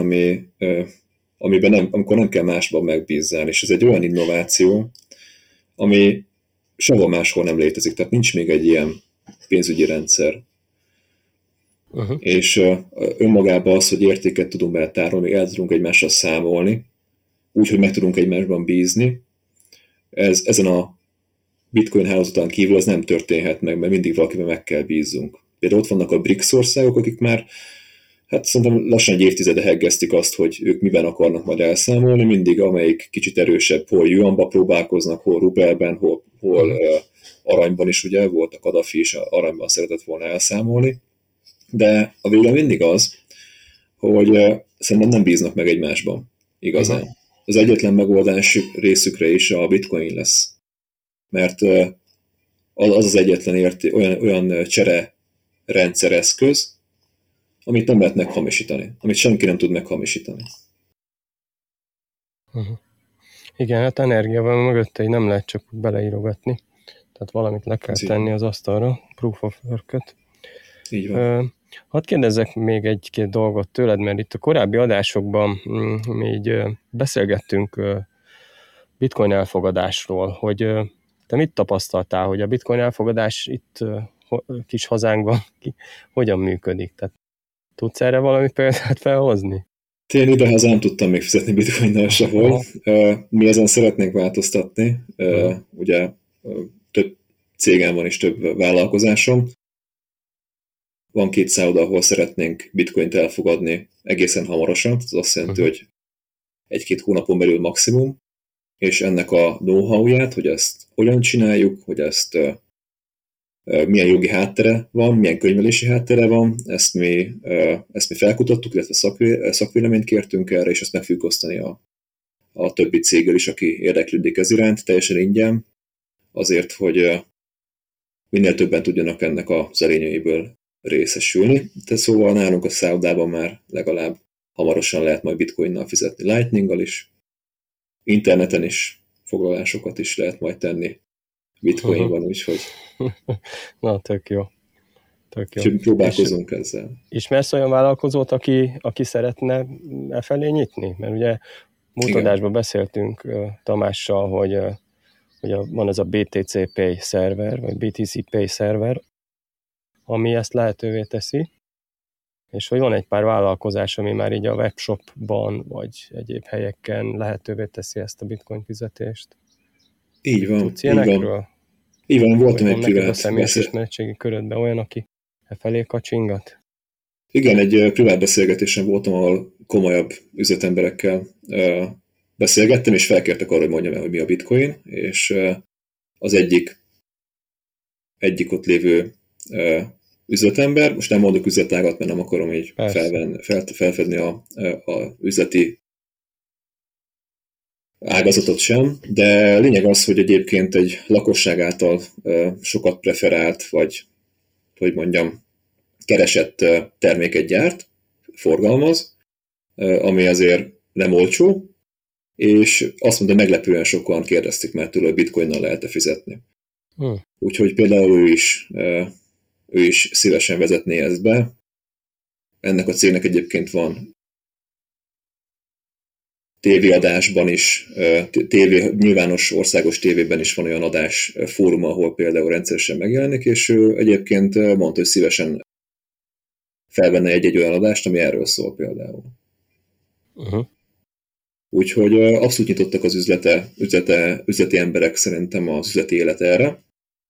amiben amikor nem kell másban megbízzál, és ez egy olyan innováció, ami sehol máshol nem létezik, tehát nincs még egy ilyen pénzügyi rendszer. Uh-huh. És önmagában az, hogy értéket tudunk beletárolni, el tudunk egymással számolni, úgyhogy meg tudunk egymásban bízni, ezen a bitcoin hálózaton kívül az nem történhet meg, mert mindig valakiben meg kell bízzunk. Például ott vannak a BRICS országok, akik már hát szerintem lassan egy évtizede heggeztik azt, hogy ők miben akarnak majd elszámolni, mindig amelyik kicsit erősebb, hol yuanba próbálkoznak, hol rubelben, hol aranyban is, ugye, volt a Kadhafi is, aranyban szeretett volna elszámolni, de a vége mindig az, hogy szerintem nem bíznak meg egymásban igazán. Uh-huh. Az egyetlen megoldás részükre is a bitcoin lesz, mert az egyetlen olyan csere rendszereszköz, amit nem lehet meghamisítani, amit senki nem tud meghamisítani. Uh-huh. Igen, hát energiával mögötte nem lehet csak beleírogatni, tehát valamit le kell tenni az asztalra, proof of work-öt. Így van. Hadd kérdezzek még egy-két dolgot tőled, mert itt a korábbi adásokban mi így beszélgettünk bitcoin elfogadásról, hogy te mit tapasztaltál, hogy a bitcoin elfogadás itt kis hazánkban hogyan működik? Tehát tudsz erre valami példát felhozni? Én idehaz nem tudtam még fizetni bitcoinnal sehol. Mi ezen szeretnénk változtatni. Ugye több cégem van és több vállalkozásom. Van 2 szálloda, ahol szeretnénk bitcoint elfogadni egészen hamarosan. Ez azt jelenti, hogy 1-2 hónapon belül maximum. És ennek a know-how-ját, hogy ezt hogyan csináljuk, hogy ezt milyen jogi háttere van, milyen könyvelési háttere van, ezt mi felkutattuk, illetve szakvéleményt kértünk erre, és ezt meg fogjuk osztani a többi céggel is, aki érdeklődik ez iránt, teljesen ingyen, azért, hogy minél többen tudjanak ennek az előnyeiből részesülni. De szóval nálunk a szállodában már legalább hamarosan lehet majd bitcoinnal fizetni, lightninggal is, interneten is foglalásokat is lehet majd tenni bitcoinban, úgyhogy... Na, tök jó. Úgyhogy próbálkozunk ezzel. Ismersz olyan vállalkozót, aki szeretne e felé nyitni? Mert ugye múlt adásban beszéltünk Tamással, hogy van ez a BTC Pay szerver, vagy BTC Pay szerver, ami ezt lehetővé teszi, és hogy van egy pár vállalkozás, ami már így a webshopban, vagy egyéb helyeken lehetővé teszi ezt a bitcoin fizetést. Így van. Tudsz ilyenekről? Így van, voltam egy privát a személyes ismeretségi körödben olyan, aki felé kacsingat? Igen, egy privát beszélgetésen voltam, ahol komolyabb üzletemberekkel beszélgettem, és felkértek arra, hogy mondjam el, hogy mi a bitcoin, és az egyik ott lévő üzletember, most nem mondok üzletágat, mert nem akarom így felfedni a üzleti ágazatot sem, de lényeg az, hogy egyébként egy lakosság által sokat preferált, vagy hogy mondjam, keresett terméket gyárt, forgalmaz, ami azért nem olcsó, és azt mondta, meglepően sokan kérdezték már tőle, hogy bitcoinnal lehet-e fizetni. Úgyhogy például ő is szívesen vezetné ezt be. Ennek a cégnek egyébként van tévéadásban is, nyilvános országos tévében is van olyan adás fórum, ahol például rendszeresen megjelenik, és ő egyébként mondta, hogy szívesen felvenne egy olyan adást, ami erről szól például. Úgyhogy abszolút nyitottak az üzleti emberek szerintem az üzleti élet erre.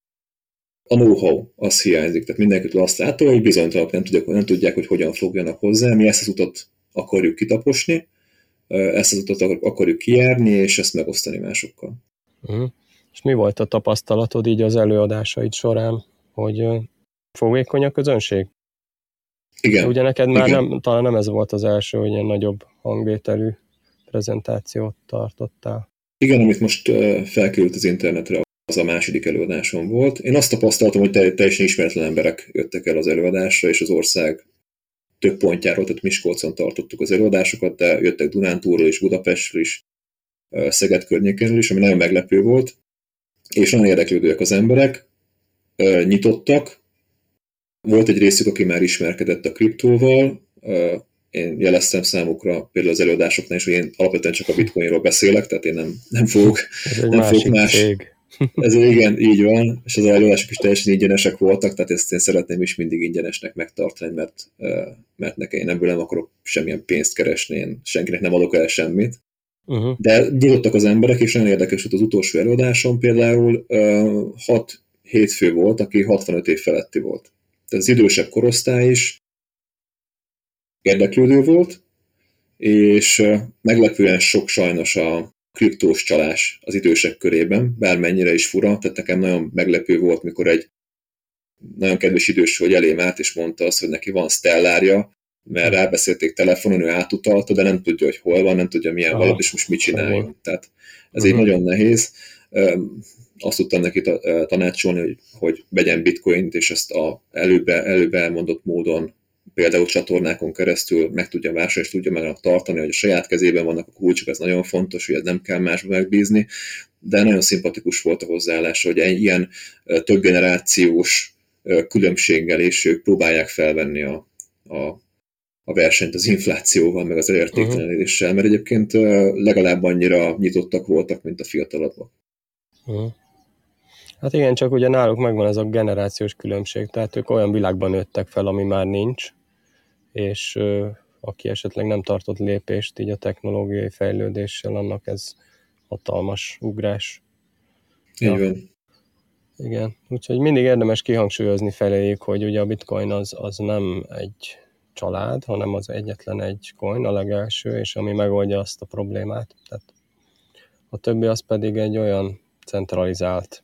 A know-how, az hiányzik. Tehát mindenkitől azt látom, hogy bizonytalanok nem tudják, hogy hogyan fogjanak hozzá. Mi ezt az utat akarjuk kitaposni, ezt az utat akarjuk kijárni, és ezt megosztani másokkal. És mi volt a tapasztalatod így az előadásaid során, hogy fogékony a közönség? Igen. Ugye neked már talán nem ez volt az első, hogy ilyen nagyobb hangvételű prezentációt tartottál. Igen, amit most felkerült az internetre, az a második előadásom volt. Én azt tapasztaltam, hogy teljesen ismeretlen emberek jöttek el az előadásra, és az ország több pontjáról, tehát Miskolcon tartottuk az előadásokat, de jöttek Dunántúlról is, Budapestről is, Szeged környékéről is, ami nagyon meglepő volt, és nagyon érdeklődőek az emberek, nyitottak. Volt egy részük, aki már ismerkedett a kriptóval, én jeleztem számukra például az előadásoknál is, hogy én alapvetően csak a bitcoinról beszélek, tehát én nem fogok más. Ez igen, így van, és az előadások is teljesen ingyenesek voltak, tehát ezt én szeretném is mindig ingyenesnek megtartani, mert nekem én ebből nem akarok semmilyen pénzt keresni, én senkinek nem adok el semmit. De nyitottak az emberek, és nagyon érdekes volt az utolsó előadáson, például 6 hétfő volt, aki 65 év feletti volt. Tehát az idősebb korosztály is érdeklődő volt, és meglepően sok sajnos a kriptós csalás az idősek körében, bármennyire is fura, tehát nekem nagyon meglepő volt, mikor egy nagyon kedves idős hogy elém állt, és mondta azt, hogy neki van Stellárja, mert rábeszélték telefonon, ő átutalta, de nem tudja, hogy hol van, nem tudja, milyen valami, és most mit csináljon. Tehát ez így nagyon nehéz. Azt tudtam neki tanácsolni, hogy vegyen bitcoint, és ezt előbb elmondott módon, például csatornákon keresztül meg tudja vásárolni, és tudja meg tartani, hogy a saját kezében vannak a kulcsok, ez nagyon fontos, hogy ez nem kell másba megbízni, de nagyon szimpatikus volt a hozzáállása, hogy egy ilyen több generációs különbséggel, és ők próbálják felvenni a versenyt az inflációval, meg az elértéktelenedéssel, mert egyébként legalább annyira nyitottak voltak, mint a fiatalabbak. Hát igen, csak ugye náluk megvan ez a generációs különbség, tehát ők olyan világban nőttek fel, ami már nincs, és aki esetleg nem tartott lépést így a technológiai fejlődéssel, annak ez hatalmas ugrás. Így van. Igen, úgyhogy mindig érdemes kihangsúlyozni feléjük, hogy ugye a bitcoin az nem egy család, hanem az egyetlen egy coin, a legelső, és ami megoldja azt a problémát. Tehát a többi az pedig egy olyan centralizált,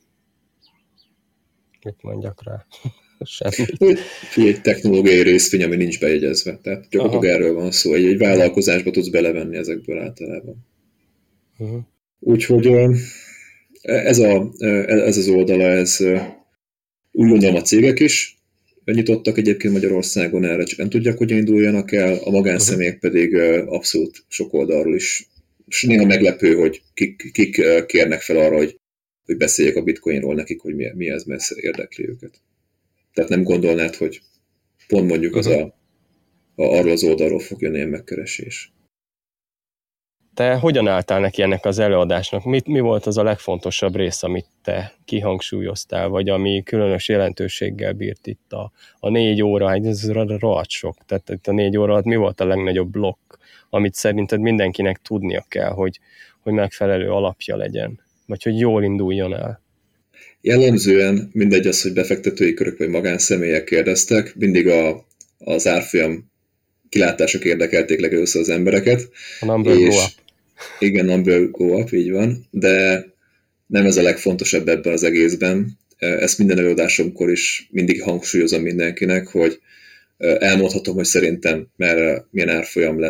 mit mondjak rá? Semmit. Egy technológiai részvény, ami nincs bejegyezve. Tehát gyakorlatilag erről van szó, egy vállalkozásba tudsz belevenni ezekből általában. Úgyhogy ez az oldala, ez úgy gondolom a cégek is nyitottak egyébként Magyarországon erre, csak nem tudják, hogyan induljanak el, a magánszemélyek pedig abszolút sok oldalról is. És néha meglepő, hogy kik kérnek fel arra, hogy beszéljek a bitcoinról nekik, hogy mi ez, mert érdekli őket. Tehát nem gondolnád, hogy pont mondjuk az arról az oldalról fog jönni ilyen megkeresés. Te hogyan álltál neki ennek az előadásnak? Mi volt az a legfontosabb rész, amit te kihangsúlyoztál, vagy ami különös jelentőséggel bírt itt a 4 óra, ez rohadt sok. Tehát itt a 4 óra alatt mi volt a legnagyobb blokk, amit szerinted mindenkinek tudnia kell, hogy megfelelő alapja legyen, vagy hogy jól induljon el? Jellemzően mindegy az, hogy befektetői körök vagy magánszemélyek kérdeztek, mindig az árfolyam kilátások érdekelték legelőször az embereket. A number go up. Igen, number go up, így van, de nem ez a legfontosabb ebben az egészben. Ezt minden előadásomkor is mindig hangsúlyozom mindenkinek, hogy elmondhatom, hogy szerintem milyen árfolyam lesz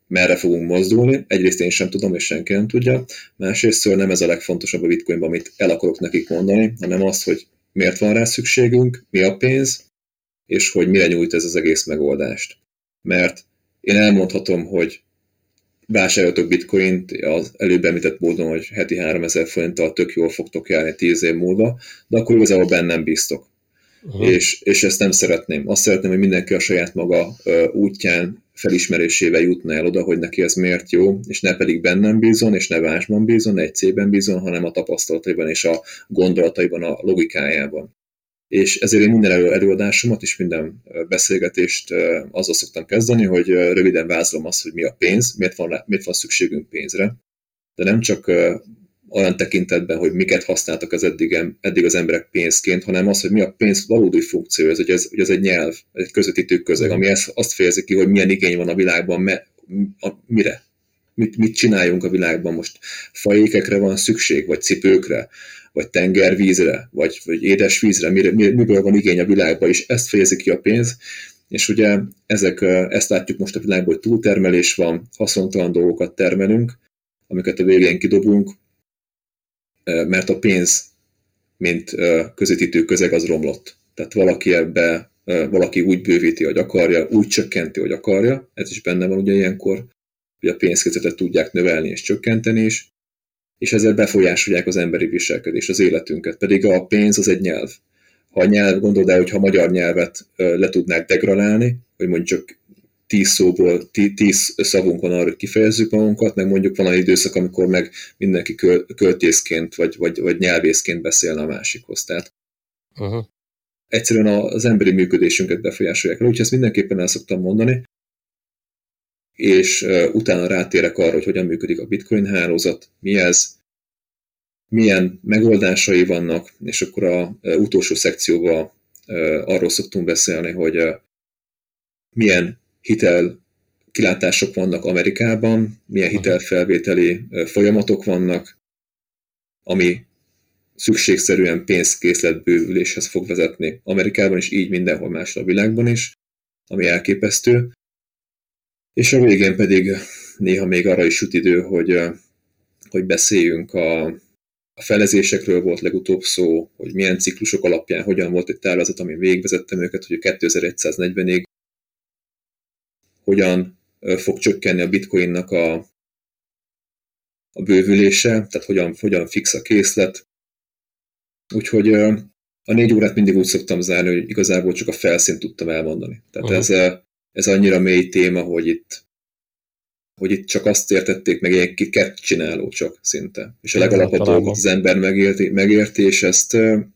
merre fogunk mozdulni. Egyrészt én sem tudom, és senki nem tudja. Másrészt nem ez a legfontosabb a bitcoinban, amit el akarok nekik mondani, hanem az, hogy miért van rá szükségünk, mi a pénz, és hogy mire nyújt ez az egész megoldást. Mert én elmondhatom, hogy vásároltok bitcoint az előbb említett módon, hogy heti 3000 forinttal tök jól fogtok járni 10 év múlva, de akkor igazából bennem bíztok. És ezt nem szeretném. Azt szeretném, hogy mindenki a saját maga útján felismerésével jutna el oda, hogy neki ez miért jó, és ne pedig bennem bízon, és ne másban bízon, ne egy cégben bízon, hanem a tapasztalataiban és a gondolataiban, a logikájában. És ezért én minden előadásomat és minden beszélgetést azzal szoktam kezdeni, hogy röviden vázolom azt, hogy mi a pénz, miért van szükségünk pénzre, de nem csak olyan tekintetben, hogy miket használtak az eddig az emberek pénzként, hanem az, hogy mi a pénz valódi funkciója, hogy ez egy nyelv, egy közvetítő közeg, ami azt fejezi ki, hogy milyen igény van a világban, mire. Mit csináljunk a világban most? Fajékekre van szükség, vagy cipőkre, vagy tengervízre, vagy édesvízre, miből van igény a világban, és ezt fejezi ki a pénz, és ugye ezt látjuk most a világban, hogy túltermelés van, haszontalan dolgokat termelünk, amiket a végén kidobunk, mert a pénz, mint közvetítő közeg, az romlott. Tehát valaki úgy bővíti, hogy akarja, úgy csökkenti, hogy akarja, ez is benne van ugye ilyenkor, hogy a pénzkezetet tudják növelni és csökkenteni is, és ezzel befolyásolják az emberi viselkedést, az életünket. Pedig a pénz az egy nyelv. Ha a nyelv, gondold el, hogy ha a magyar nyelvet le tudnák degradálni, hogy mondjuk csak 10 szóból 10 szavunk van arra, hogy kifejezzük magunkat, meg mondjuk van egy időszak, amikor meg mindenki költészként vagy nyelvészként beszélne a másikhoz. Tehát egyszerűen az emberi működésünket befolyásolják el, úgyhogy ezt mindenképpen el szoktam mondani, és utána rátérek arra, hogy hogyan működik a Bitcoin hálózat, mi ez, milyen megoldásai vannak, és akkor az utolsó szekcióban arról szoktunk beszélni, hogy milyen hitelkilátások vannak Amerikában, milyen hitelfelvételi folyamatok vannak, ami szükségszerűen pénzkészletbővüléshez fog vezetni Amerikában, és így mindenhol máshol a világban is, ami elképesztő. És a végén pedig néha még arra is jut idő, hogy beszéljünk a felezésekről volt legutóbb szó, hogy milyen ciklusok alapján, hogyan volt egy táblázat, ami végigvezettem őket, hogy 2140-ig hogyan fog csökkenni a bitcoinnak a bővülése, tehát hogyan fix a készlet. Úgyhogy a 4 órát mindig úgy szoktam zárni, hogy igazából csak a felszínt tudtam elmondani. Tehát ez annyira mély téma, hogy itt csak azt értették meg, ilyen csináló csak szinte. És a legalapabb dolgot az ember megérti, és ez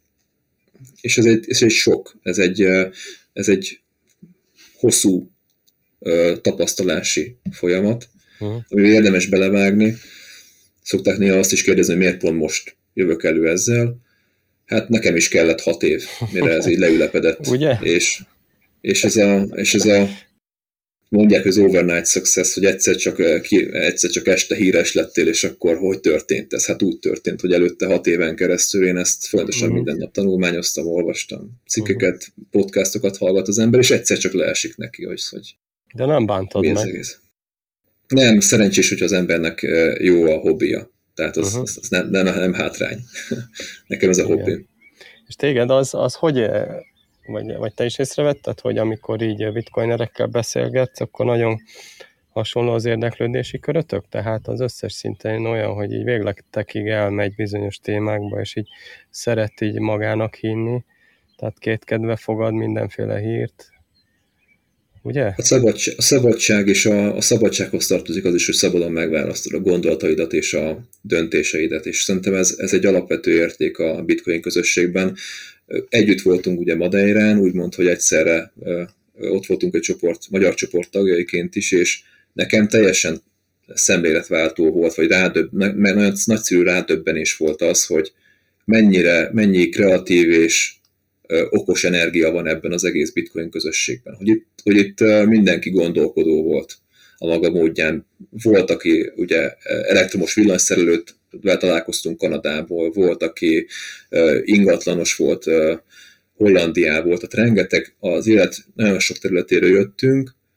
egy sok. Ez egy hosszú tapasztalási folyamat, amivel érdemes belevágni. Szokták néha azt is kérdezni, hogy miért pont most jövök elő ezzel. Hát nekem is kellett 6 év, mire ez így leülepedett. Ugye? És ez a mondják, hogy az overnight success, hogy egyszer csak este híres lettél, és akkor hogy történt ez? Hát úgy történt, hogy előtte 6 éven keresztül én ezt folyamatosan minden nap tanulmányoztam, olvastam cikkeket, podcastokat hallgat az ember, és egyszer csak leesik neki, hogy de nem bántad meg. Egész. Nem, szerencsés, hogy az embernek jó a hobbija. Tehát az nem hátrány. Nekem ez a hobbi. És téged az hogy, vagy te is észrevetted, hogy amikor így bitcoinerekkel beszélgetsz, akkor nagyon hasonló az érdeklődési körötök? Tehát az összes szinten olyan, hogy így végletekig elmegy bizonyos témákba, és így szeret így magának hinni, tehát kétkedve fogad mindenféle hírt. Ugye? A szabadság és a szabadsághoz tartozik az is, hogy szabadon megválasztod a gondolataidat és a döntéseidet, és szerintem ez egy alapvető érték a bitcoin közösségben. Együtt voltunk ugye Madeirán, úgymond, hogy egyszerre ott voltunk egy magyar csoport tagjaiként is, és nekem teljesen szemléletváltó volt, vagy mert nagyon nagyszerű rádöbbenés volt az, hogy mennyi kreatív és okos energia van ebben az egész bitcoin közösségben. Hogy itt mindenki gondolkodó volt a maga módján. Volt, aki ugye elektromos villanyszerelőt találkoztunk Kanadából, volt, aki ingatlanos volt Hollandiából, tehát rengeteg az élet nagyon sok területéről jöttünk,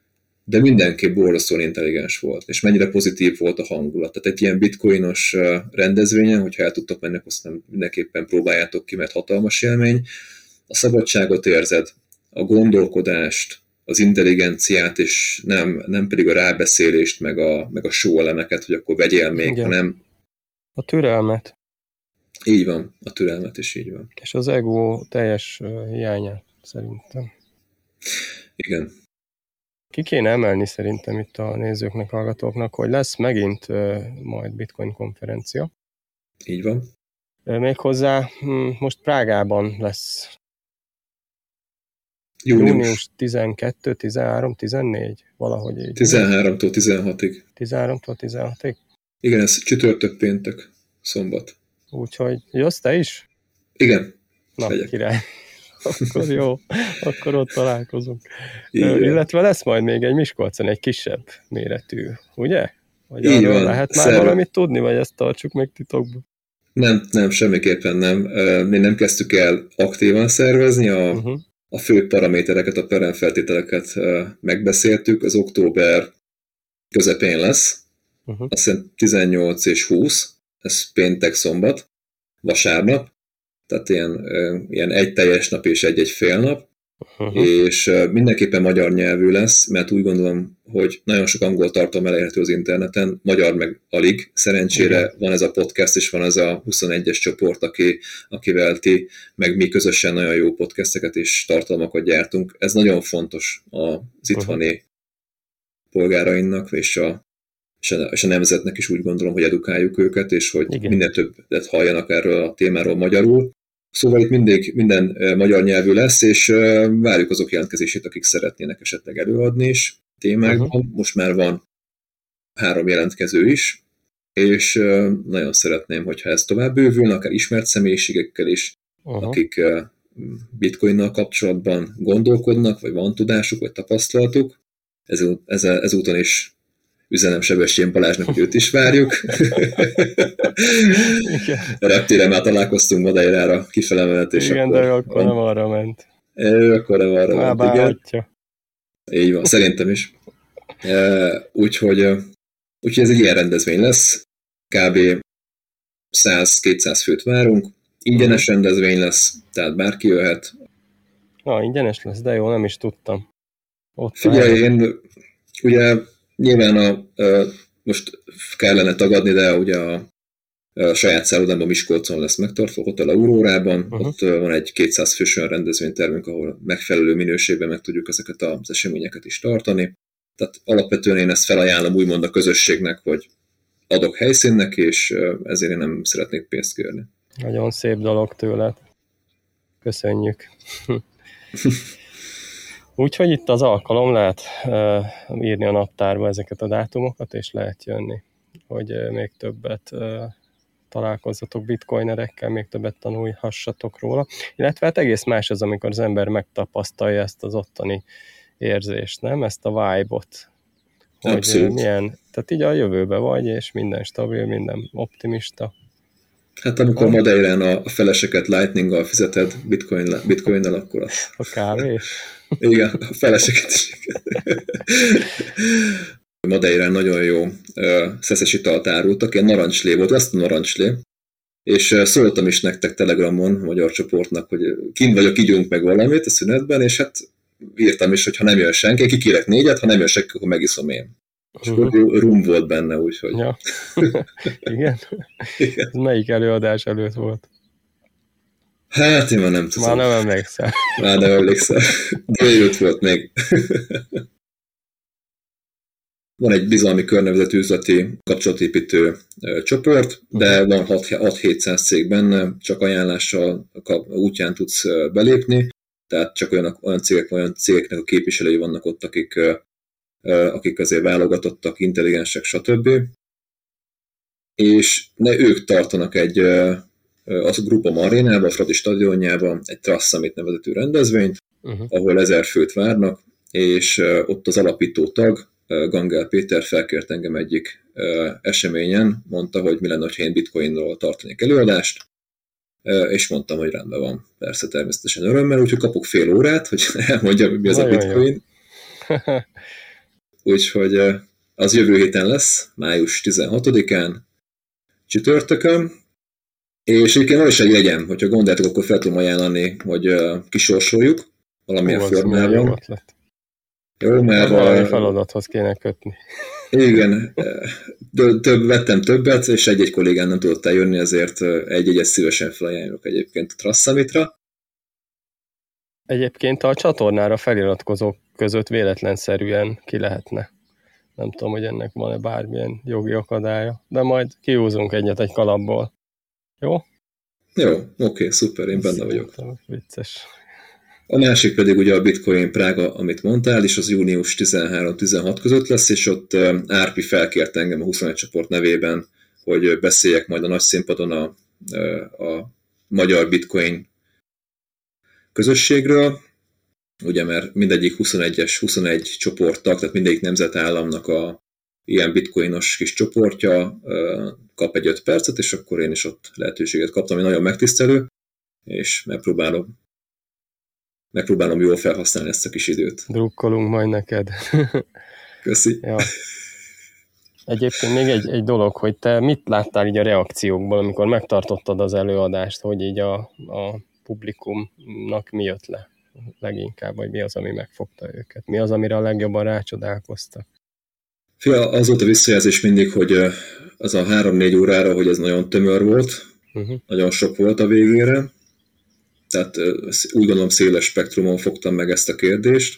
de mindenképp borzasztóan intelligens volt, és mennyire pozitív volt a hangulat. Tehát egy ilyen bitcoinos rendezvényen, hogyha el tudtok menni, azt mindenképpen próbáljátok ki, mert hatalmas élmény. A szabadságot érzed, a gondolkodást, az intelligenciát, és nem pedig a rábeszélést, meg a show elemeket, hogy akkor vegyél még, igen, hanem... A türelmet. Így van, a türelmet is így van. És az ego teljes hiányát szerintem. Igen. Ki kéne emelni szerintem itt a nézőknek, hallgatóknak, hogy lesz megint majd Bitcoin konferencia. Így van. Méghozzá most Prágában lesz június 12, 13, 14, valahogy így. 13-tól 16-ig. 13-tól 16-ig? Igen, ez csütörtök, péntek, szombat. Úgyhogy jössz te is? Igen. Na, megyek. Király. Akkor jó, akkor ott találkozunk. Illetve lesz majd még egy Miskolcon egy kisebb méretű, ugye? Vagy így van. Lehet már valamit tudni, vagy ezt tartsuk meg titokban? Nem, semmiképpen nem. Mi nem kezdtük el aktívan szervezni, a fő paramétereket, a peremfeltételeket megbeszéltük, az október közepén lesz, azt hiszem 18 és 20, ez péntek, szombat, vasárnap, tehát ilyen egy teljes nap és egy fél nap, és mindenképpen magyar nyelvű lesz, mert úgy gondolom, hogy nagyon sok angol tartalom elérhető az interneten, magyar meg alig. Szerencsére van ez a podcast, és van ez a 21-es csoport, akivel ti, meg mi közösen nagyon jó podcasteket és tartalmakat gyártunk. Ez nagyon fontos az itthoni polgárainknak, és a nemzetnek is úgy gondolom, hogy edukáljuk őket, és hogy minél többet halljanak erről a témáról magyarul. Szóval itt minden magyar nyelvű lesz, és várjuk azok jelentkezését, akik szeretnének esetleg előadni is témákban. Most már van 3 jelentkező is, és nagyon szeretném, hogyha ez tovább bővülne, akár ismert személyiségekkel is, akik bitcoinnal kapcsolatban gondolkodnak, vagy van tudásuk, vagy tapasztalatuk. Ezúton is üzenem Sebestyén Balázsnak, hogy őt is várjuk. A reptéren már találkoztunk Madeirára kifele menet, és igen, de ő akkor nem arra ment. Ő akkor nem arra ment, igen. Hatja. Így van, szerintem is. Úgyhogy ez egy ilyen rendezvény lesz. Kb. 100-200 főt várunk. Ingyenes rendezvény lesz, tehát bárki jöhet. Ingyenes lesz, de jó, nem is tudtam. Ott figyelj, én ugye nyilván most kellene tagadni, de ugye a saját szállodámban Miskolcon lesz megtartva, Hotel Aurórában, ott van egy 200 fős olyan rendezvénytervünk, ahol megfelelő minőségben meg tudjuk ezeket az eseményeket is tartani. Tehát alapvetően én ezt felajánlom úgymond a közösségnek, hogy adok helyszínnek, és ezért én nem szeretnék pénzt kérni. Nagyon szép dolog tőled. Köszönjük. Úgyhogy itt az alkalom, lehet írni a naptárba ezeket a dátumokat, és lehet jönni, hogy még többet találkozzatok bitcoinerekkel, még többet tanulhassatok róla. Illetve hát egész más az, amikor az ember megtapasztalja ezt az ottani érzést, nem? Ezt a vibe-ot. Hogy milyen, tehát így a jövőbe vagy, és minden stabil, minden optimista. Hát amikor Madeirán a feleseket Lightning-gal fizeted bitcoinnal, akkor a kávés? Igen, a feleseket is. Madeirán nagyon jó szeszes italt árultak, ilyen narancslé volt, ezt a narancslé, és szóltam is nektek Telegramon, a magyar csoportnak, hogy kint vagyok, ígyunk meg valamit a szünetben, és hát írtam is, hogy ha nem jön senki, kikérek 4, ha nem jön senki, akkor megiszom én. És rum volt benne, úgyhogy... Ja. Igen? Ez melyik előadás előtt volt? Hát én már nem tudom. Már nem emlékszem. Már nem emlékszem. Délőtt volt még. Van egy bizalmi körnevezetű üzleti kapcsolatépítő csoport, de van 6-700 cég benne, csak ajánlással útján tudsz belépni, tehát csak olyan cégeknek a képviselői vannak ott, akik azért válogatottak, intelligensek, stb. És ők tartanak az Grupom arénában, a Fradi stadionjában egy Trust Summit nevezetű rendezvényt, ahol 1000 főt várnak, és ott az alapító tag, Gangel Péter felkért engem egyik eseményen, mondta, hogy mi lenne, ha én bitcoinról tartanék előadást, és mondtam, hogy rendben van, persze természetesen örömmel, úgyhogy kapok fél órát, hogy elmondjam, mi az a bitcoin. úgyhogy az jövő héten lesz, május 16-án, csütörtökön, és egyébként van is egy jegyem, hogyha gondoljátok, akkor fel tudom ajánlani, hogy kisorsoljuk valamilyen formában. Jó, mert valami feladathoz kéne kötni. Igen, vettem többet, és egy-egy kollégám nem tudott eljönni, ezért egy-egyet szívesen felajánlok egyébként a Trust Summitra. Egyébként a csatornára feliratkozók között véletlenszerűen ki lehetne. Nem tudom, hogy ennek van-e bármilyen jogi akadálya, de majd kihúzunk egyet egy kalapból. Jó? Jó, oké, szuper, én benne vagyok. Vicces. A másik pedig ugye a Bitcoin Prága, amit mondtál, és az június 13-16 között lesz, és ott Árpi felkért engem a 21 csoport nevében, hogy beszéljek majd a nagy színpadon a magyar Bitcoin közösségről, ugye mert mindegyik 21 csoporttag, tehát mindegyik nemzetállamnak a ilyen bitcoinos kis csoportja kap egy 5 percet, és akkor én is ott lehetőséget kaptam, ami nagyon megtisztelő, és megpróbálom jól felhasználni ezt a kis időt. Drukkolunk majd neked. Köszi. Ja. Egyébként még egy dolog, hogy te mit láttál így a reakciókból, amikor megtartottad az előadást, hogy így a publikumnak mi jött le leginkább, vagy mi az, ami megfogta őket? Mi az, amire a legjobban rácsodálkoztak? Fia, az volt a visszajelzés mindig, hogy az a 3-4 órára, hogy ez nagyon tömör volt, nagyon sok volt a végére, tehát úgy gondolom széles spektrumon fogtam meg ezt a kérdést,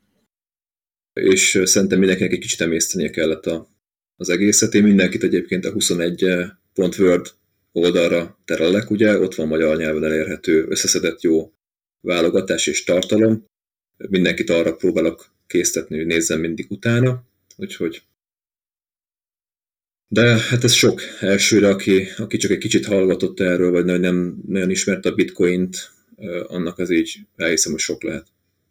és szerintem mindenkinek egy kicsit emésztenie kellett az egészet. Én mindenkit egyébként a 21.word oldalra terellek, ugye, ott van magyar nyelven elérhető összeszedett jó válogatás és tartalom. Mindenkit arra próbálok késztetni, hogy nézzem mindig utána, úgyhogy de hát ez sok elsőre, aki csak egy kicsit hallgatott erről, vagy nem nagyon ismerte a bitcoint, annak az így elhiszem, hogy sok lehet.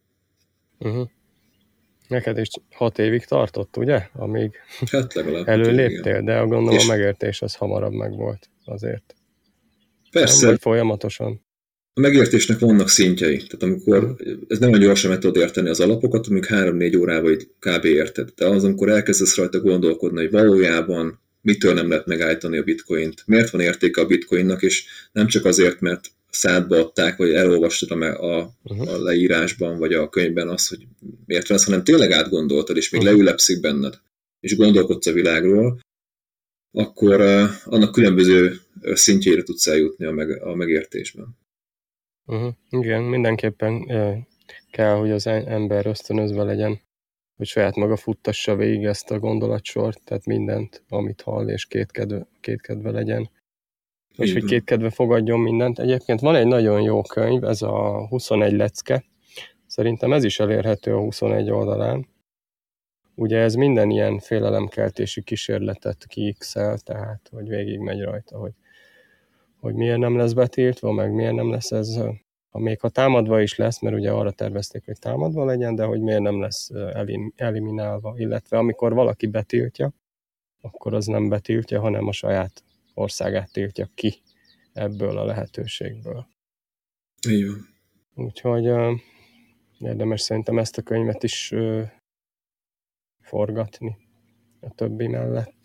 Neked is 6 évig tartott, ugye? Amíg hát legalább előléptél, de gondolom a megértés az hamarabb megvolt azért. Persze. Nem, vagy folyamatosan. A megértésnek vannak szintjei. Tehát amikor ez nem olyan gyorsan meg tudod érteni az alapokat, amikor 3-4 órában kb. Érted. De az, amikor elkezdesz rajta gondolkodni, hogy valójában mitől nem lehet megállítani a bitcoint, miért van értéke a bitcoinnak, és nem csak azért, mert szádba adták, vagy elolvastad a leírásban, vagy a könyvben azt, hogy miért van ez, hanem tényleg átgondoltad, és még leülepszik benned, és gondolkodsz a világról, akkor annak különböző szintjére tudsz eljutni a megértésben. Igen, mindenképpen kell, hogy az ember ösztönözve legyen, hogy saját maga futtassa végig ezt a gondolatsort, tehát mindent, amit hall, és kétkedve legyen. És hogy kétkedve fogadjon mindent. Egyébként van egy nagyon jó könyv, ez a 21 lecke. Szerintem ez is elérhető a 21 oldalán. Ugye ez minden ilyen félelemkeltési kísérletet kiixel, tehát hogy végigmegy rajta, hogy miért nem lesz betiltva, meg miért nem lesz ez, ha támadva is lesz, mert ugye arra tervezték, hogy támadva legyen, de hogy miért nem lesz eliminálva, illetve amikor valaki betiltja, akkor az nem betiltja, hanem a saját országát tiltja ki ebből a lehetőségből. Így van. Úgyhogy érdemes szerintem ezt a könyvet is forgatni a többi mellett.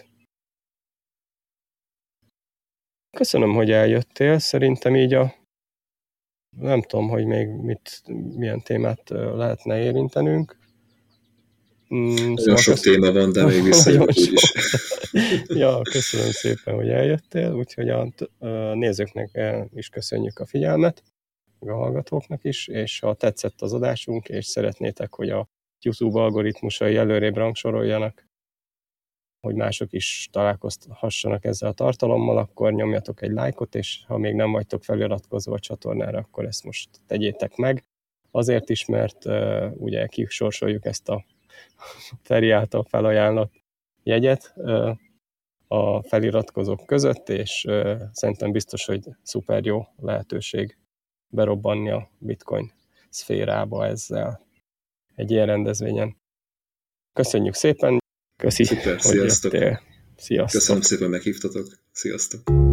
Köszönöm, hogy eljöttél. Szerintem így nem tudom, hogy még milyen témát lehetne érintenünk. Nagyon sok téma van, de még visszajövök úgyis. Ja, köszönöm szépen, hogy eljöttél, úgyhogy a nézőknek is köszönjük a figyelmet, a hallgatóknak is, és ha tetszett az adásunk, és szeretnétek, hogy a YouTube algoritmusai előrébb rangsoroljanak, hogy mások is találkozhassanak ezzel a tartalommal, akkor nyomjatok egy lájkot, és ha még nem vagytok feliratkozva a csatornára, akkor ezt most tegyétek meg. Azért is, mert ugye kisorsoljuk ezt a Feri által felajánlott jegyet a feliratkozók között, és szerintem biztos, hogy szuper jó lehetőség berobbanni a bitcoin szférába ezzel egy ilyen rendezvényen. Köszönjük szépen! Köszi, szuper, hogy jöttél. Sziasztok! Köszönöm szépen, meghívtatok. Sziasztok!